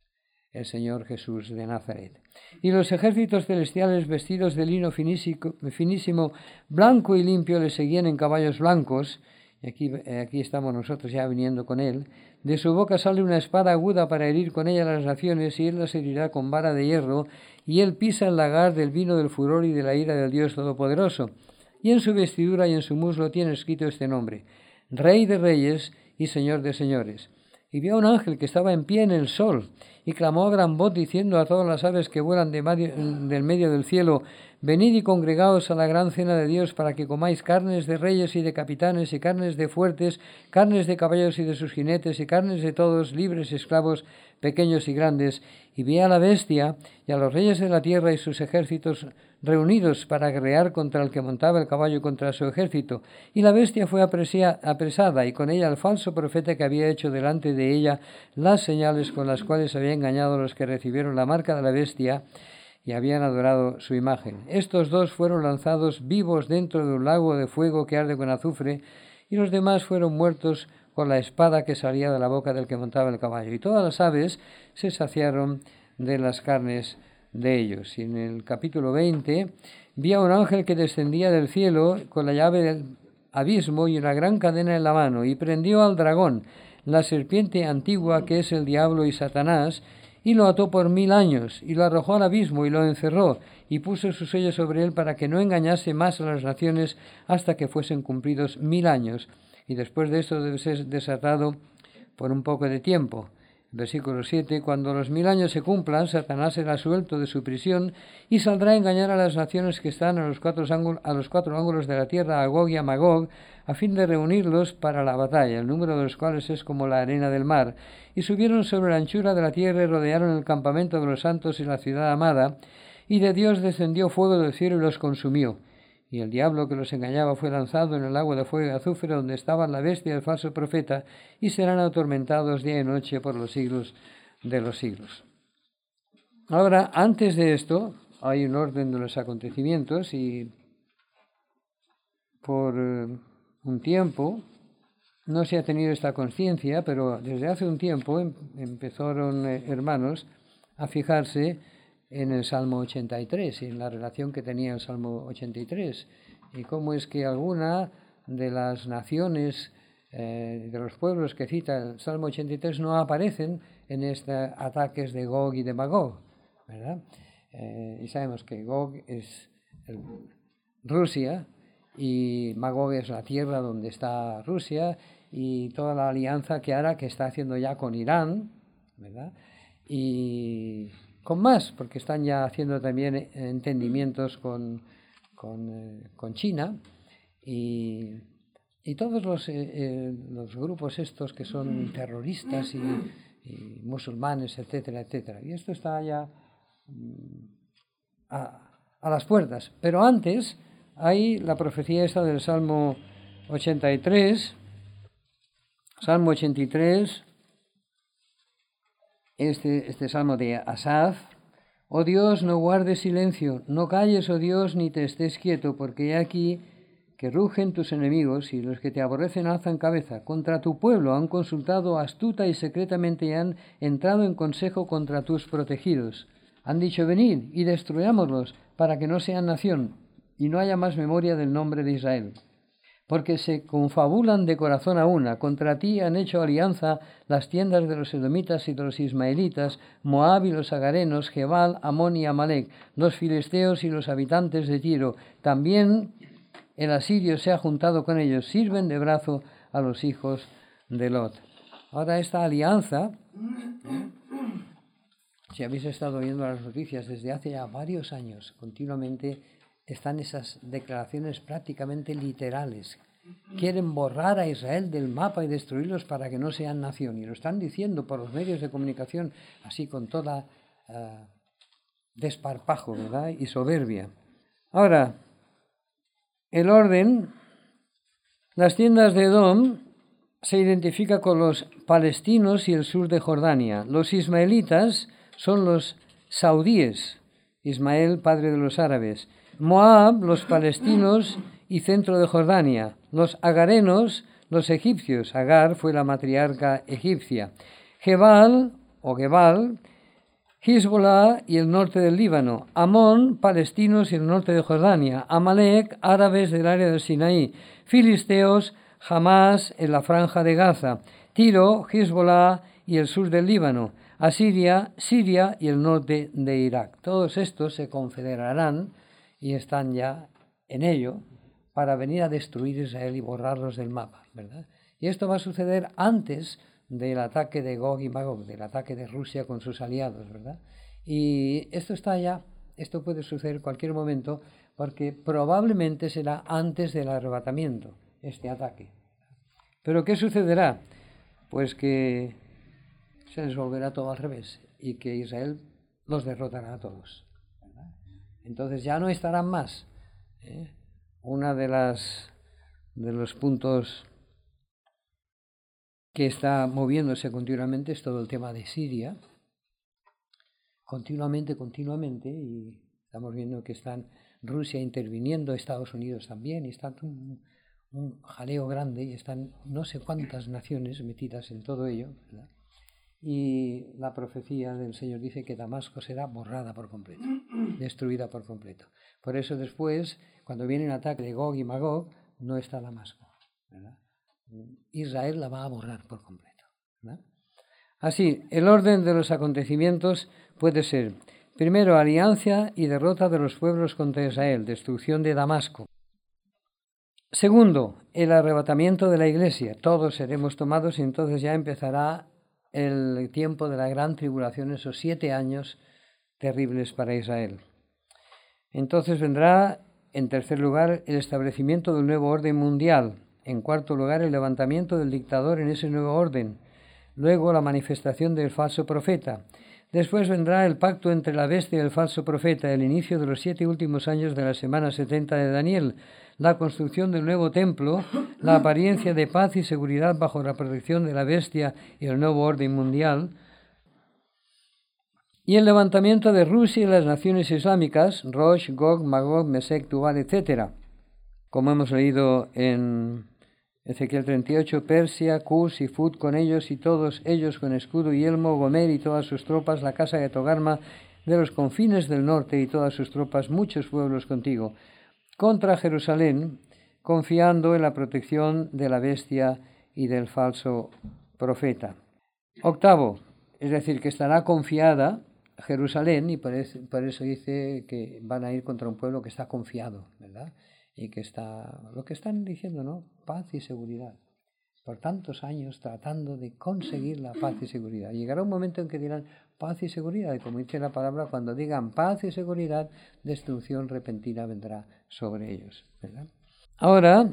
el Señor Jesús de Nazaret. Y los ejércitos celestiales, vestidos de lino finísimo, blanco y limpio, le seguían en caballos blancos. Y aquí, aquí estamos nosotros ya viniendo con él. De su boca sale una espada aguda para herir con ella las naciones, y él las herirá con vara de hierro, y él pisa el lagar del vino del furor y de la ira del Dios Todopoderoso. Y en su vestidura y en su muslo tiene escrito este nombre: Rey de Reyes y Señor de Señores. Y vio a un ángel que estaba en pie en el sol, y clamó a gran voz diciendo a todas las aves que vuelan de medio, del medio del cielo: Venid y congregaos a la gran cena de Dios, para que comáis carnes de reyes y de capitanes, y carnes de fuertes, carnes de caballos y de sus jinetes, y carnes de todos, libres y esclavos, pequeños y grandes. Y vi a la bestia y a los reyes de la tierra y sus ejércitos reunidos para guerrear contra el que montaba el caballo y contra su ejército. Y la bestia fue apresia, apresada, y con ella el falso profeta que había hecho delante de ella las señales con las cuales había engañado a los que recibieron la marca de la bestia y habían adorado su imagen. Estos dos fueron lanzados vivos dentro de un lago de fuego que arde con azufre, y los demás fueron muertos con la espada que salía de la boca del que montaba el caballo. Y todas las aves se saciaron de las carnes de ellos. Y en el capítulo veinte, vi a un ángel que descendía del cielo con la llave del abismo y una gran cadena en la mano, y prendió al dragón, la serpiente antigua, que es el diablo y Satanás, y lo ató por mil años, y lo arrojó al abismo, y lo encerró, y puso su sello sobre él para que no engañase más a las naciones hasta que fuesen cumplidos mil años. Y después de esto debe ser desatado por un poco de tiempo. Versículo siete, cuando los mil años se cumplan, Satanás será suelto de su prisión y saldrá a engañar a las naciones que están a los cuatro ángulos, a los cuatro ángulos de la tierra, a Gog y a Magog, a fin de reunirlos para la batalla, el número de los cuales es como la arena del mar. Y subieron sobre la anchura de la tierra y rodearon el campamento de los santos y la ciudad amada, y de Dios descendió fuego del cielo y los consumió. Y el diablo que los engañaba fue lanzado en el agua de fuego y azufre, donde estaban la bestia y el falso profeta, y serán atormentados día y noche por los siglos de los siglos. Ahora, antes de esto, hay un orden de los acontecimientos y por eh, un tiempo no se ha tenido esta conciencia, pero desde hace un tiempo em, empezaron eh, hermanos a fijarse en el Salmo ochenta y tres y en la relación que tenía el Salmo ochenta y tres y cómo es que alguna de las naciones, eh, de los pueblos que cita el Salmo ochenta y tres no aparecen en estos ataques de Gog y de Magog, ¿verdad? Eh, y sabemos que Gog es el, Rusia y Magog es la tierra donde está Rusia y toda la alianza que ahora que está haciendo ya con Irán, ¿verdad? Y con más, porque están ya haciendo también entendimientos con, con, eh, con China y, y todos los, eh, eh, los grupos estos que son terroristas y, y musulmanes, etcétera, etcétera. Y esto está ya mm, a, a las puertas. Pero antes hay la profecía esta del Salmo ochenta y tres, Salmo ochenta y tres, este, este salmo de Asaf. Oh Dios, no guardes silencio, no calles, oh Dios, ni te estés quieto, porque he aquí que rugen tus enemigos y los que te aborrecen alzan cabeza. Contra tu pueblo han consultado astuta y secretamente y han entrado en consejo contra tus protegidos. Han dicho, venid y destruyámoslos para que no sean nación y no haya más memoria del nombre de Israel. Porque se confabulan de corazón a una. Contra ti han hecho alianza las tiendas de los edomitas y de los ismaelitas, Moab y los agarenos, Gebal, Amón y Amalek, los filisteos y los habitantes de Tiro. También el asirio se ha juntado con ellos, sirven de brazo a los hijos de Lot. Ahora esta alianza, ¿eh? Si habéis estado viendo las noticias desde hace ya varios años, continuamente están esas declaraciones prácticamente literales. Quieren borrar a Israel del mapa y destruirlos para que no sean nación. Y lo están diciendo por los medios de comunicación así con toda uh, desparpajo, ¿verdad? Y soberbia. Ahora, el orden, las tiendas de Edom se identifica con los palestinos y el sur de Jordania. Los ismaelitas son los saudíes, Ismael, padre de los árabes. Moab, los palestinos y centro de Jordania. Los agarenos, los egipcios. Agar fue la matriarca egipcia. Gebal, o Gebal, Hezbollah y el norte del Líbano. Amón, palestinos y el norte de Jordania. Amalek, árabes del área del Sinaí. Filisteos, Hamás en la franja de Gaza. Tiro, Hezbollah y el sur del Líbano. Asiria, Siria y el norte de Irak. Todos estos se confederarán y están ya en ello para venir a destruir Israel y borrarlos del mapa, ¿verdad? Y esto va a suceder antes del ataque de Gog y Magog, del ataque de Rusia con sus aliados, ¿verdad? Y esto está ya, esto puede suceder en cualquier momento porque probablemente será antes del arrebatamiento, este ataque. ¿Pero qué sucederá? Pues que se les volverá todo al revés y que Israel los derrotará a todos. Entonces ya no estarán más. ¿eh? Una de las de los puntos que está moviéndose continuamente es todo el tema de Siria. Continuamente, continuamente, y estamos viendo que están Rusia interviniendo, Estados Unidos también, y está un, un jaleo grande, y están no sé cuántas naciones metidas en todo ello, ¿verdad? Y la profecía del Señor dice que Damasco será borrada por completo, destruida por completo. Por eso después, cuando viene el ataque de Gog y Magog, no está Damasco, ¿verdad? Israel la va a borrar por completo, ¿verdad? Así, el orden de los acontecimientos puede ser, primero, alianza y derrota de los pueblos contra Israel, destrucción de Damasco. Segundo, el arrebatamiento de la Iglesia. Todos seremos tomados y entonces ya empezará el tiempo de la gran tribulación, esos siete años terribles para Israel. Entonces vendrá, en tercer lugar, el establecimiento del nuevo orden mundial. En cuarto lugar, el levantamiento del dictador en ese nuevo orden. Luego, la manifestación del falso profeta. Después vendrá el pacto entre la bestia y el falso profeta, el inicio de los siete últimos años de la semana setenta de Daniel, la construcción del nuevo templo, la apariencia de paz y seguridad bajo la protección de la bestia y el nuevo orden mundial, Y el levantamiento de Rusia y las naciones islámicas, Rosh, Gog, Magog, Mesec, Tubal, etcétera. Como hemos leído en Ezequiel treinta y ocho, Persia, Cus y Fut con ellos y todos ellos con escudo y yelmo, Gomer y todas sus tropas, la casa de Togarma de los confines del norte y todas sus tropas, muchos pueblos contigo, contra Jerusalén, confiando en la protección de la bestia y del falso profeta. Octavo, es decir, que estará confiada Jerusalén, y por eso, por eso dice que van a ir contra un pueblo que está confiado, ¿verdad? Y que está, lo que están diciendo, ¿no? Paz y seguridad. Por tantos años tratando de conseguir la paz y seguridad. Llegará un momento en que dirán paz y seguridad, y como dice la palabra, cuando digan paz y seguridad, destrucción repentina vendrá sobre ellos, ¿verdad? Ahora,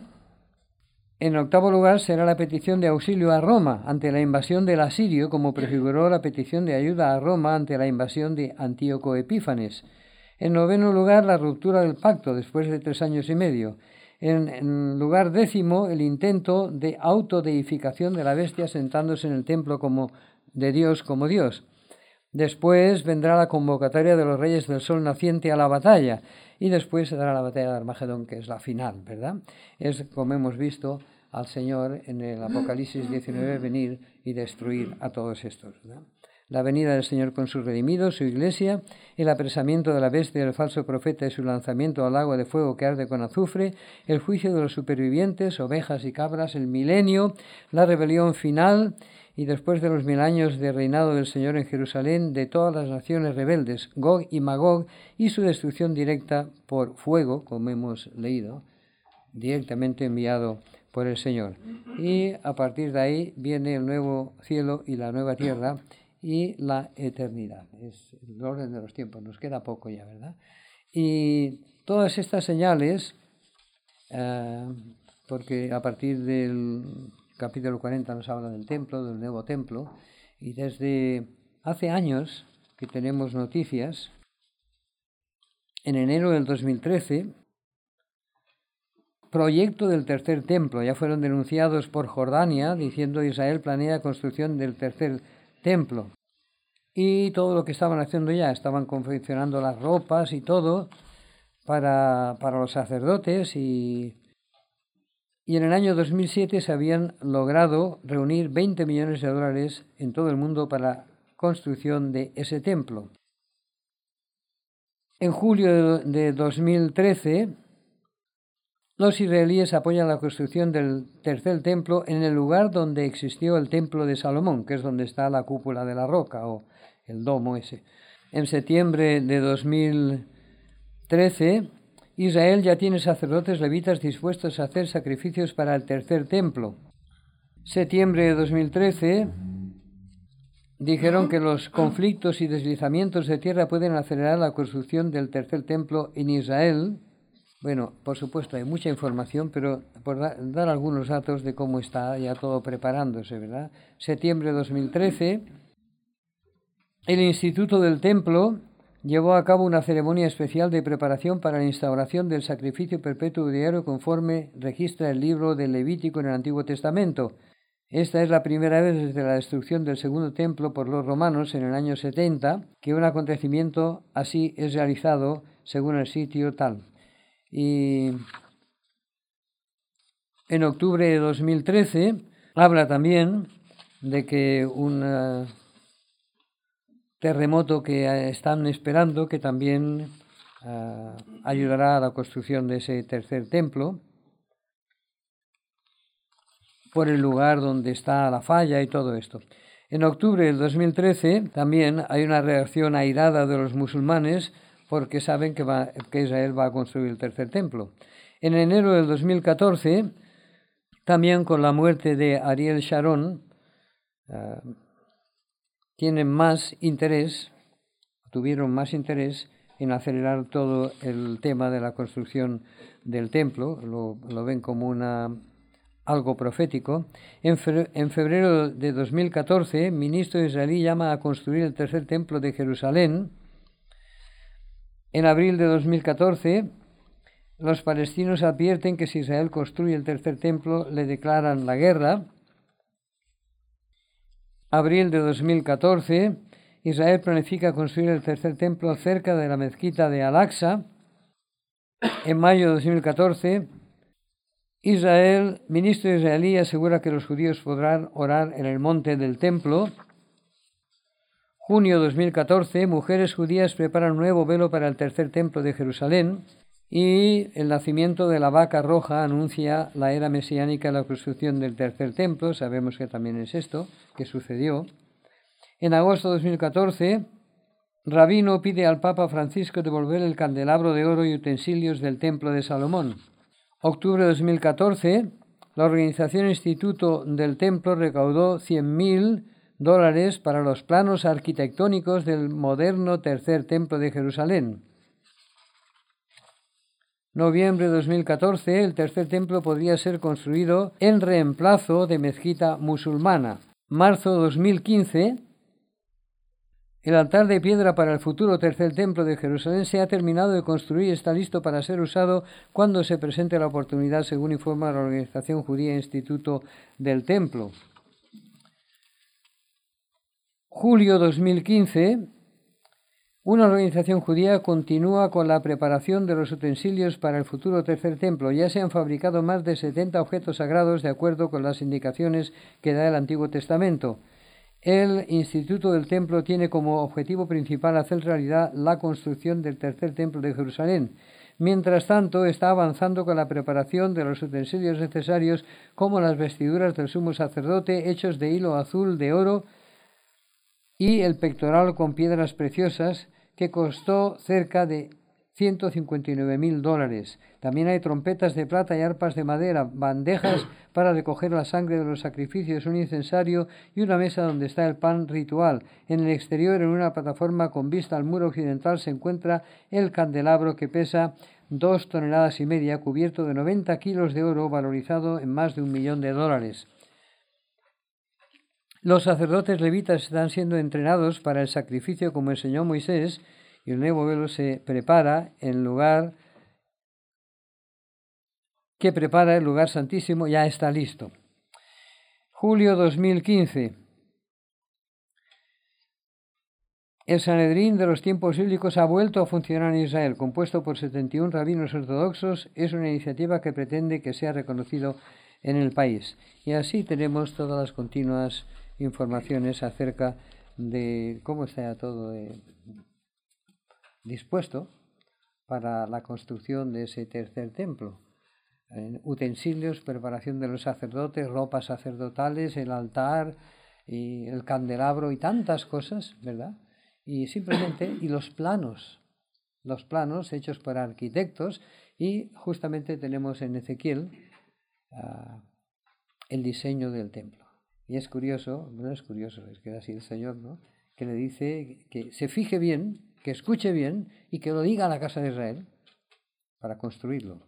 en octavo lugar será la petición de auxilio a Roma ante la invasión del asirio, como prefiguró la petición de ayuda a Roma ante la invasión de Antíoco Epífanes. En noveno lugar, la ruptura del pacto después de tres años y medio. En, en lugar décimo, el intento de autodeificación de la bestia sentándose en el templo como de Dios como Dios. Después vendrá la convocatoria de los reyes del sol naciente a la batalla, y después se dará la batalla de Armagedón, que es la final, ¿verdad? Es, como hemos visto, al Señor en el Apocalipsis diecinueve venir y destruir a todos estos, ¿verdad? La venida del Señor con sus redimidos, su iglesia, el apresamiento de la bestia y del falso profeta y su lanzamiento al lago de fuego que arde con azufre, el juicio de los supervivientes, ovejas y cabras, el milenio, la rebelión final, y después de los mil años de reinado del Señor en Jerusalén, de todas las naciones rebeldes, Gog y Magog, y su destrucción directa por fuego, como hemos leído, directamente enviado por el Señor. Y a partir de ahí viene el nuevo cielo y la nueva tierra, y la eternidad. Es el orden de los tiempos, nos queda poco ya, ¿verdad? Y todas estas señales, eh, porque a partir del capítulo cuarenta nos habla del templo, del nuevo templo, y desde hace años que tenemos noticias, en enero del dos mil trece, proyecto del tercer templo, ya fueron denunciados por Jordania, diciendo Israel planea construcción del tercer templo. Y todo lo que estaban haciendo ya, estaban confeccionando las ropas y todo para, para los sacerdotes, y, y en el año dos mil siete se habían logrado reunir veinte millones de dólares en todo el mundo para la construcción de ese templo. En julio de dos mil trece, los israelíes apoyan la construcción del tercer templo en el lugar donde existió el templo de Salomón, que es donde está la cúpula de la roca o el domo ese. En septiembre de dos mil trece, Israel ya tiene sacerdotes levitas dispuestos a hacer sacrificios para el tercer templo. Septiembre de dos mil trece, dijeron que los conflictos y deslizamientos de tierra pueden acelerar la construcción del tercer templo en Israel. Bueno, por supuesto hay mucha información, pero por da, dar algunos datos de cómo está ya todo preparándose, ¿verdad? Septiembre de dos mil trece, el Instituto del Templo llevó a cabo una ceremonia especial de preparación para la instauración del sacrificio perpetuo diario conforme registra el libro del Levítico en el Antiguo Testamento. Esta es la primera vez desde la destrucción del segundo templo por los romanos en el año setenta que un acontecimiento así es realizado según el sitio tal. Y en octubre de dos mil trece habla también de que un uh, terremoto que están esperando, que también uh, ayudará a la construcción de ese tercer templo, por el lugar donde está la falla y todo esto. En octubre del dos mil trece también hay una reacción airada de los musulmanes porque saben que, va, que Israel va a construir el tercer templo. En enero del dos mil catorce, también con la muerte de Ariel Sharon, uh, tienen más interés, tuvieron más interés en acelerar todo el tema de la construcción del templo, lo, lo ven como una, algo profético. En febrero de dos mil catorce, el ministro israelí llama a construir el tercer templo de Jerusalén. En abril de dos mil catorce, los palestinos advierten que si Israel construye el tercer templo, le declaran la guerra. Abril de dos mil catorce, Israel planifica construir el tercer templo cerca de la mezquita de Al-Aqsa. En mayo de dos mil catorce, Israel, ministro israelí asegura que los judíos podrán orar en el monte del templo. Junio de dos mil catorce, mujeres judías preparan un nuevo velo para el tercer templo de Jerusalén. Y el nacimiento de la vaca roja anuncia la era mesiánica de la construcción del tercer templo. Sabemos que también es esto que sucedió. En agosto de dos mil catorce, Rabino pide al Papa Francisco devolver el candelabro de oro y utensilios del Templo de Salomón. Octubre de dos mil catorce, la organización Instituto del Templo recaudó cien mil dólares para los planos arquitectónicos del moderno tercer templo de Jerusalén. Noviembre de dos mil catorce, el tercer templo podría ser construido en reemplazo de mezquita musulmana. Marzo de dos mil quince, el altar de piedra para el futuro tercer templo de Jerusalén se ha terminado de construir y está listo para ser usado cuando se presente la oportunidad, según informa la organización judía Instituto del Templo. Julio de dos mil quince, una organización judía continúa con la preparación de los utensilios para el futuro tercer templo. Ya se han fabricado más de setenta objetos sagrados de acuerdo con las indicaciones que da el Antiguo Testamento. El Instituto del Templo tiene como objetivo principal hacer realidad la construcción del tercer templo de Jerusalén. Mientras tanto, está avanzando con la preparación de los utensilios necesarios, como las vestiduras del sumo sacerdote hechos de hilo azul de oro y el pectoral con piedras preciosas, que costó cerca de ciento cincuenta y nueve mil dólares. También hay trompetas de plata y arpas de madera, bandejas para recoger la sangre de los sacrificios, un incensario y una mesa donde está el pan ritual. En el exterior, en una plataforma con vista al muro occidental, se encuentra el candelabro, que pesa dos toneladas y media, cubierto de noventa kilos de oro, valorizado en más de un millón de dólares. Los sacerdotes levitas están siendo entrenados para el sacrificio como enseñó Moisés, y el nuevo velo se prepara en lugar que prepara el lugar santísimo, ya está listo. Julio dos mil quince. El Sanedrín de los tiempos bíblicos ha vuelto a funcionar en Israel, compuesto por setenta y uno rabinos ortodoxos. Es una iniciativa que pretende que sea reconocido en el país. Y así tenemos todas las continuas informaciones acerca de cómo está todo eh, dispuesto para la construcción de ese tercer templo. Eh, utensilios, preparación de los sacerdotes, ropas sacerdotales, el altar y el candelabro y tantas cosas, ¿verdad? Y simplemente, y los planos, los planos hechos por arquitectos, y justamente tenemos en Ezequiel uh, el diseño del templo. Y es curioso, no es curioso, es que es así el Señor, ¿no?, que le dice que se fije bien, que escuche bien y que lo diga a la casa de Israel para construirlo.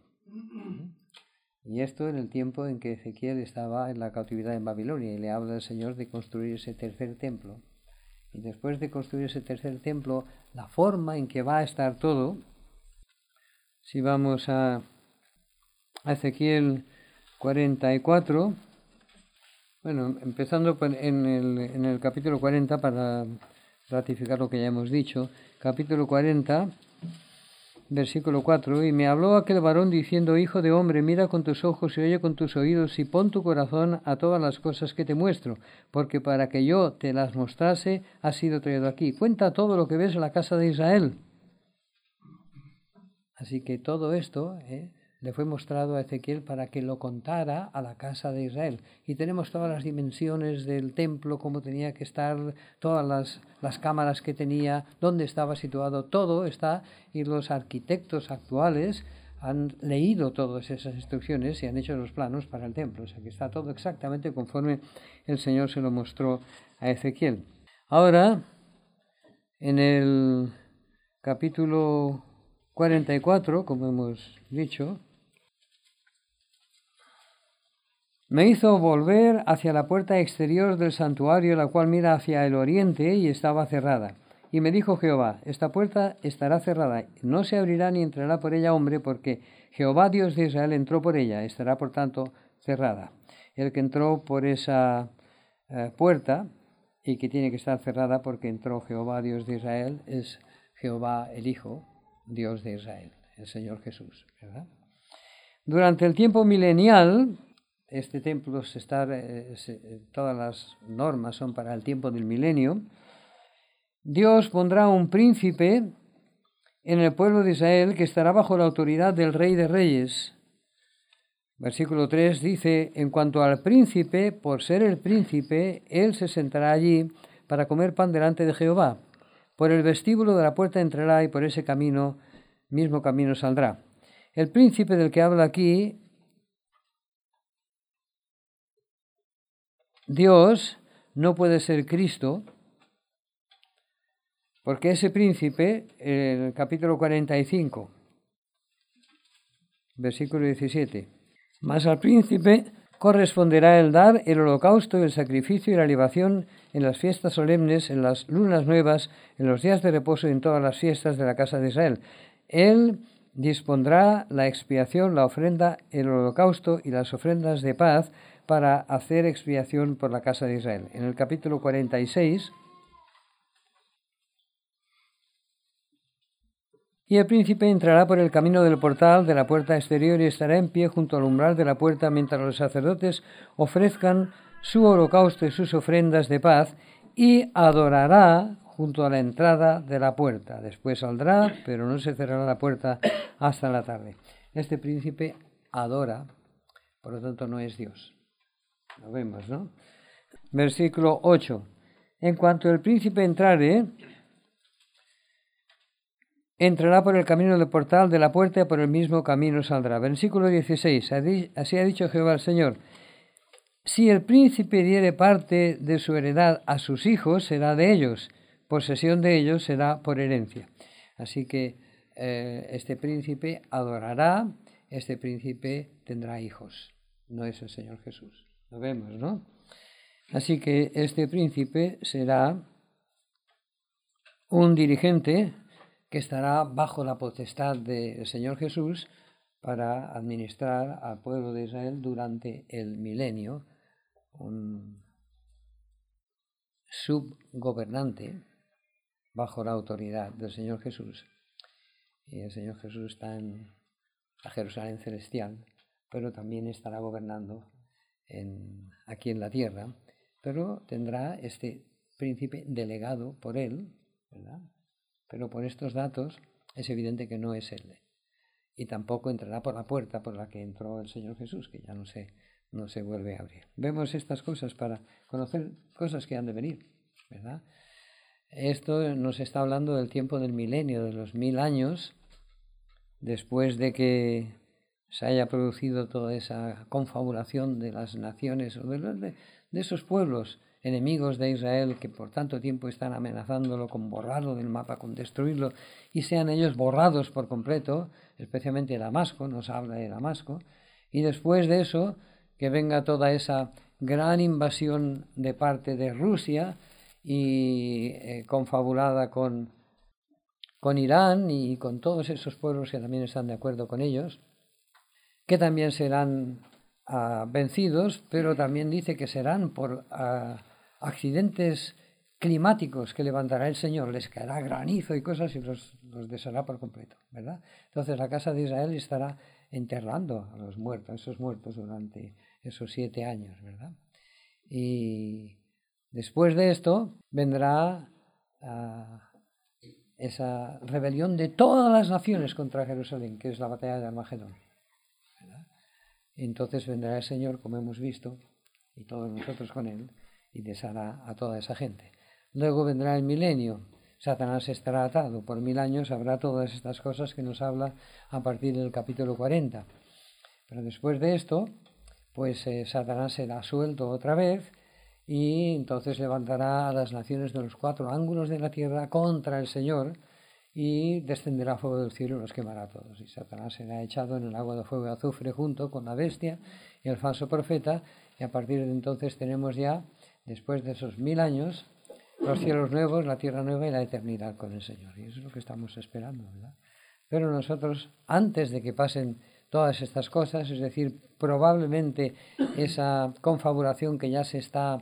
Y esto en el tiempo en que Ezequiel estaba en la cautividad en Babilonia, y le habla el Señor de construir ese tercer templo. Y después de construir ese tercer templo, la forma en que va a estar todo, si vamos a, a Ezequiel cuarenta y cuatro, bueno, empezando en el, en el capítulo cuarenta, para ratificar lo que ya hemos dicho, capítulo cuarenta, versículo cuatro, y me habló aquel varón diciendo: Hijo de hombre, mira con tus ojos y oye con tus oídos y pon tu corazón a todas las cosas que te muestro, porque para que yo te las mostrase has sido traído aquí. Cuenta todo lo que ves en la casa de Israel. Así que todo esto eh, le fue mostrado a Ezequiel para que lo contara a la casa de Israel. Y tenemos todas las dimensiones del templo, cómo tenía que estar, todas las, las cámaras que tenía, dónde estaba situado, todo está, y los arquitectos actuales han leído todas esas instrucciones y han hecho los planos para el templo. O sea que está todo exactamente conforme el Señor se lo mostró a Ezequiel. Ahora, en el capítulo cuarenta y cuatro, como hemos dicho, me hizo volver hacia la puerta exterior del santuario, la cual mira hacia el oriente, y estaba cerrada. Y me dijo Jehová: esta puerta estará cerrada, no se abrirá ni entrará por ella hombre, porque Jehová Dios de Israel entró por ella, estará por tanto cerrada. El que entró por esa eh, puerta y que tiene que estar cerrada porque entró Jehová, Dios de Israel, es Jehová el Hijo, Dios de Israel, el Señor Jesús, ¿verdad? Durante el tiempo milenial, este templo se está, eh, se, todas las normas son para el tiempo del milenio, Dios pondrá un príncipe en el pueblo de Israel que estará bajo la autoridad del Rey de Reyes. Versículo tres dice, en cuanto al príncipe, por ser el príncipe, él se sentará allí para comer pan delante de Jehová. Por el vestíbulo de la puerta entrará y por ese camino, mismo camino saldrá. El príncipe del que habla aquí, Dios, no puede ser Cristo, porque ese príncipe, en el capítulo cuarenta y cinco, versículo diecisiete, mas al príncipe corresponderá el dar el holocausto, el sacrificio y la libación en las fiestas solemnes, en las lunas nuevas, en los días de reposo y en todas las fiestas de la casa de Israel. Él dispondrá la expiación, la ofrenda, el holocausto y las ofrendas de paz para hacer expiación por la casa de Israel. En el capítulo cuarenta y seis, y el príncipe entrará por el camino del portal de la puerta exterior y estará en pie junto al umbral de la puerta mientras los sacerdotes ofrezcan su holocausto y sus ofrendas de paz, y adorará junto a la entrada de la puerta. Después saldrá, pero no se cerrará la puerta hasta la tarde. Este príncipe adora, por lo tanto no es Dios. Lo vemos, ¿no? Versículo ocho. En cuanto el príncipe entrare, entrará por el camino del portal de la puerta y por el mismo camino saldrá. Versículo dieciséis. Así ha dicho Jehová el Señor. Si el príncipe diere parte de su heredad a sus hijos, será de ellos. Posesión de ellos será por herencia. Así que eh, este príncipe adorará, este príncipe tendrá hijos. No es el Señor Jesús. Lo vemos, ¿no? Así que este príncipe será un dirigente que estará bajo la potestad del Señor Jesús para administrar al pueblo de Israel durante el milenio, un subgobernante bajo la autoridad del Señor Jesús. Y el Señor Jesús está en la Jerusalén celestial, pero también estará gobernando en, aquí en la tierra, pero tendrá este príncipe delegado por él, ¿verdad? Pero por estos datos es evidente que no es él. Y tampoco entrará por la puerta por la que entró el Señor Jesús, que ya no se, no se vuelve a abrir. Vemos estas cosas para conocer cosas que han de venir, ¿verdad? Esto nos está hablando del tiempo del milenio, de los mil años, después de que se haya producido toda esa confabulación de las naciones, o de, de, de esos pueblos enemigos de Israel que por tanto tiempo están amenazándolo con borrarlo del mapa, con destruirlo, y sean ellos borrados por completo, especialmente Damasco, nos habla de Damasco, y después de eso que venga toda esa gran invasión de parte de Rusia y eh, confabulada con, con Irán y con todos esos pueblos que también están de acuerdo con ellos, que también serán uh, vencidos, pero también dice que serán por uh, accidentes climáticos que levantará el Señor, les caerá granizo y cosas y los, los deshará por completo, ¿verdad? Entonces la casa de Israel estará enterrando a los muertos, esos muertos durante esos siete años, ¿verdad? Y después de esto vendrá uh, esa rebelión de todas las naciones contra Jerusalén, que es la batalla de Armagedón. Entonces vendrá el Señor, como hemos visto, y todos nosotros con Él, y deshará a toda esa gente. Luego vendrá el milenio. Satanás estará atado. Por mil años habrá todas estas cosas que nos habla a partir del capítulo cuarenta. Pero después de esto, pues eh, Satanás será suelto otra vez, y entonces levantará a las naciones de los cuatro ángulos de la tierra contra el Señor, y descenderá fuego del cielo y los quemará a todos. Y Satanás será echado en el agua de fuego y azufre junto con la bestia y el falso profeta, y a partir de entonces tenemos ya, después de esos mil años, los cielos nuevos, la tierra nueva y la eternidad con el Señor. Y eso es lo que estamos esperando, ¿verdad? Pero nosotros, antes de que pasen todas estas cosas, es decir, probablemente esa confabulación que ya se está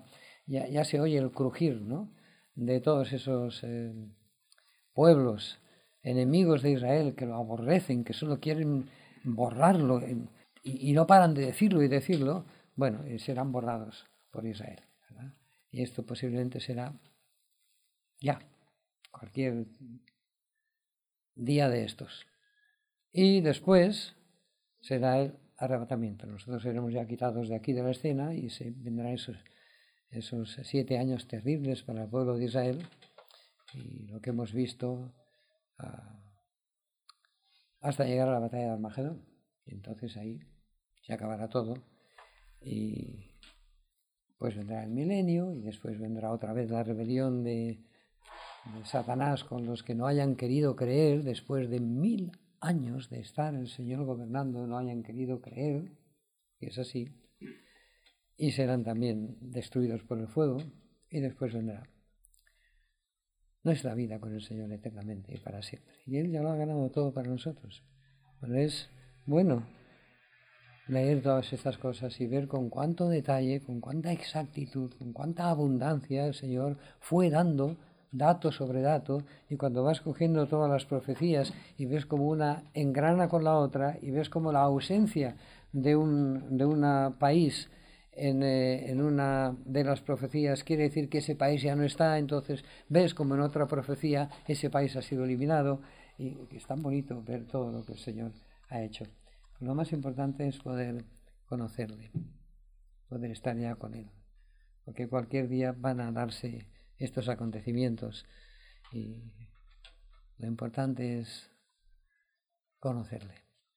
ya, ya se oye el crujir, ¿no?, de todos esos eh, pueblos enemigos de Israel que lo aborrecen, que solo quieren borrarlo y, y no paran de decirlo y decirlo. Bueno, serán borrados por Israel, ¿verdad? Y esto posiblemente será ya, cualquier día de estos. Y después será el arrebatamiento. Nosotros seremos ya quitados de aquí de la escena y se vendrán esos, esos siete años terribles para el pueblo de Israel y lo que hemos visto uh, hasta llegar a la batalla de Armagedón. Y entonces ahí se acabará todo y pues vendrá el milenio y después vendrá otra vez la rebelión de, de Satanás con los que no hayan querido creer después de mil años de estar el Señor gobernando, no hayan querido creer, y es así, y serán también destruidos por el fuego, y después vendrá nuestra vida con el Señor eternamente y para siempre. Y Él ya lo ha ganado todo para nosotros. Pero es bueno leer todas estas cosas y ver con cuánto detalle, con cuánta exactitud, con cuánta abundancia el Señor fue dando dato sobre dato, y cuando vas cogiendo todas las profecías y ves como una engrana con la otra y ves como la ausencia de un de un país en, eh, en una de las profecías quiere decir que ese país ya no está, entonces ves como en otra profecía ese país ha sido eliminado, y es tan bonito ver todo lo que el Señor ha hecho. Lo más importante es poder conocerle, poder estar ya con Él, porque cualquier día van a darse estos acontecimientos y lo importante es conocerle.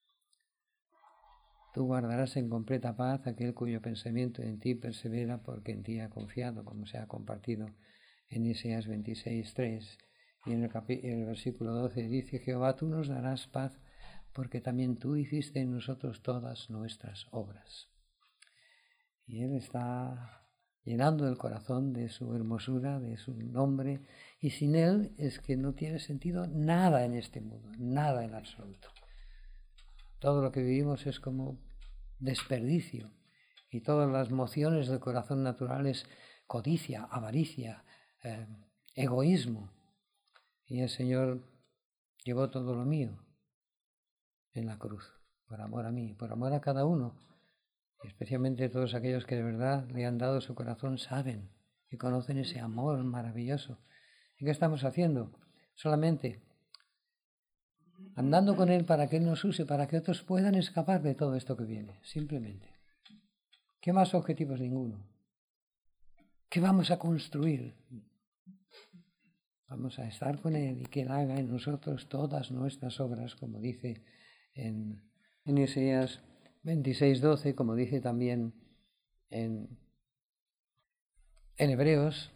Tú guardarás en completa paz aquel cuyo pensamiento en ti persevera, porque en ti ha confiado, como se ha compartido en Isaías veintiséis, tres, y en el, capi- en el versículo doce dice: Jehová, tú nos darás paz, porque también tú hiciste en nosotros todas nuestras obras. Y Él está llenando el corazón de su hermosura, de su nombre, y sin Él es que no tiene sentido nada en este mundo, nada en absoluto. Todo lo que vivimos es como desperdicio, y todas las mociones del corazón natural es codicia, avaricia, eh, egoísmo, y el Señor llevó todo lo mío en la cruz, por amor a mí, por amor a cada uno. Especialmente todos aquellos que de verdad le han dado su corazón saben y conocen ese amor maravilloso. ¿Y qué estamos haciendo? Solamente andando con Él para que Él nos use, para que otros puedan escapar de todo esto que viene, simplemente. ¿Qué más objetivos? Ninguno. ¿Qué vamos a construir? Vamos a estar con Él y que Él haga en nosotros todas nuestras obras, como dice en, en Isaías veintiséis, doce, como dice también en, en Hebreos.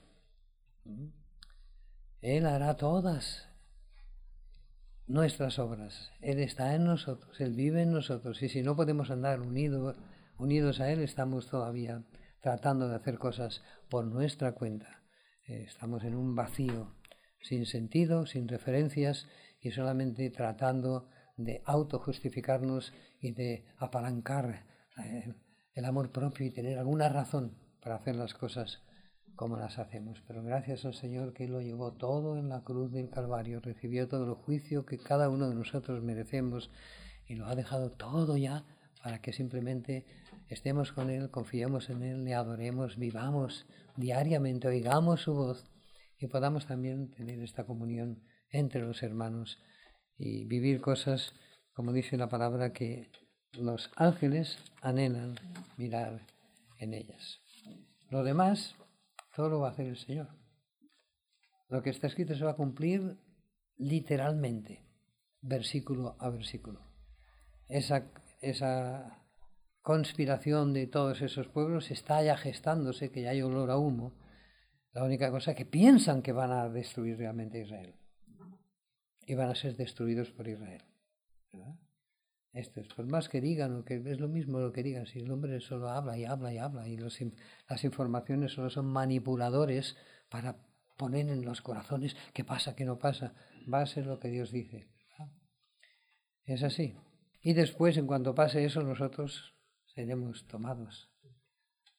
Él hará todas nuestras obras. Él está en nosotros, Él vive en nosotros, y si no podemos andar unido, unidos a Él, estamos todavía tratando de hacer cosas por nuestra cuenta. Eh, estamos en un vacío, sin sentido, sin referencias, y solamente tratando de autojustificarnos y de apalancar eh, el amor propio y tener alguna razón para hacer las cosas como las hacemos. Pero gracias al Señor, que lo llevó todo en la cruz del Calvario, recibió todo el juicio que cada uno de nosotros merecemos y lo ha dejado todo ya para que simplemente estemos con Él, confiemos en Él, le adoremos, vivamos diariamente, oigamos su voz y podamos también tener esta comunión entre los hermanos y vivir cosas, como dice la palabra, que los ángeles anhelan mirar en ellas. Lo demás, todo lo va a hacer el Señor. Lo que está escrito se va a cumplir literalmente, versículo a versículo. Esa, esa conspiración de todos esos pueblos está ya gestándose, que ya hay olor a humo. La única cosa es que piensan que van a destruir realmente Israel. Y van a ser destruidos por Israel, ¿verdad? Esto es, por más que digan, o que es lo mismo lo que digan, si el hombre solo habla y habla y habla, y los, las informaciones solo son manipuladores para poner en los corazones qué pasa, qué no pasa, va a ser lo que Dios dice, ¿verdad? Es así. Y después, en cuanto pase eso, nosotros seremos tomados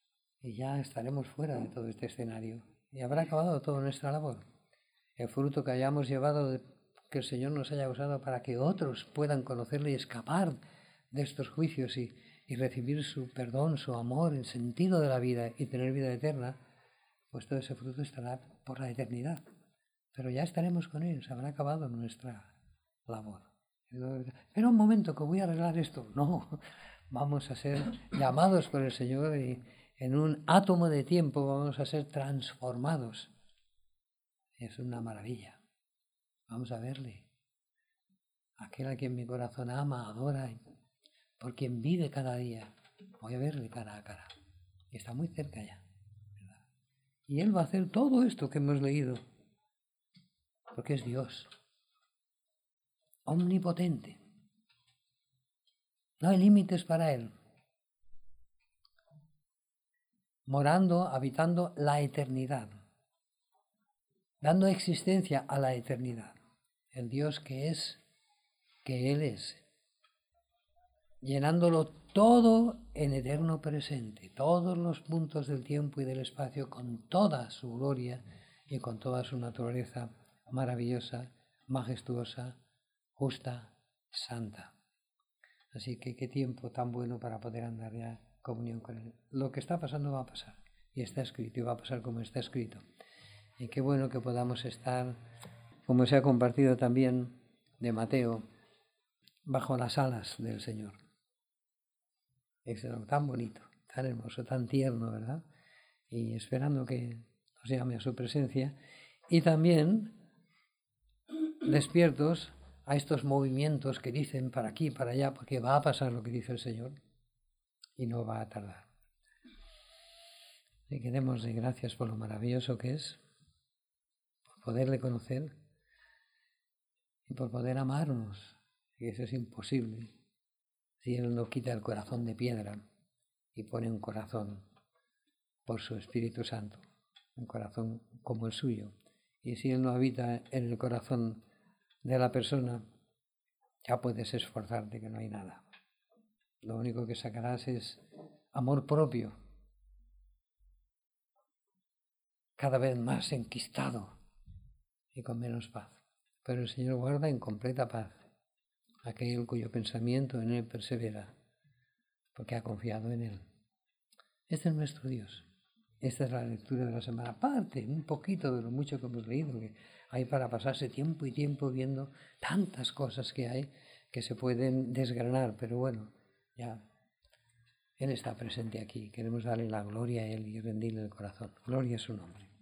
y ya estaremos fuera de todo este escenario y habrá acabado toda nuestra labor. El fruto que hayamos llevado, de, que el Señor nos haya usado para que otros puedan conocerle y escapar de estos juicios y, y recibir su perdón, su amor, el sentido de la vida y tener vida eterna, pues todo ese fruto estará por la eternidad. Pero ya estaremos con Él, se habrá acabado nuestra labor. Pero un momento, que voy a arreglar esto. No, vamos a ser llamados por el Señor y en un átomo de tiempo vamos a ser transformados. Es una maravilla. Vamos a verle. Aquel a quien mi corazón ama, adora, por quien vive cada día. Voy a verle cara a cara. Y está muy cerca ya, ¿verdad? Y Él va a hacer todo esto que hemos leído, porque es Dios, omnipotente. No hay límites para Él. Morando, habitando la eternidad, dando existencia a la eternidad. El Dios que es, que Él es, llenándolo todo en eterno presente, todos los puntos del tiempo y del espacio con toda su gloria y con toda su naturaleza maravillosa, majestuosa, justa, santa. Así que qué tiempo tan bueno para poder andar ya en comunión con Él. Lo que está pasando va a pasar, y está escrito, y va a pasar como está escrito. Y qué bueno que podamos estar, como se ha compartido también de Mateo, bajo las alas del Señor. Es algo tan bonito, tan hermoso, tan tierno, ¿verdad? Y esperando que nos llame a su presencia. Y también despiertos a estos movimientos que dicen para aquí, para allá, porque va a pasar lo que dice el Señor y no va a tardar. Y que démosle gracias por lo maravilloso que es, por poderle conocer y por poder amarnos, que eso es imposible si Él no quita el corazón de piedra y pone un corazón por su Espíritu Santo, un corazón como el suyo. Y si Él no habita en el corazón de la persona, ya puedes esforzarte que no hay nada. Lo único que sacarás es amor propio, cada vez más enquistado y con menos paz. Pero el Señor guarda en completa paz aquel cuyo pensamiento en Él persevera, porque ha confiado en Él. Este es nuestro Dios. Esta es la lectura de la semana. Parte un poquito de lo mucho que hemos leído, que hay para pasarse tiempo y tiempo viendo tantas cosas que hay que se pueden desgranar, pero bueno, ya Él está presente aquí. Queremos darle la gloria a Él y rendirle el corazón. Gloria a su nombre.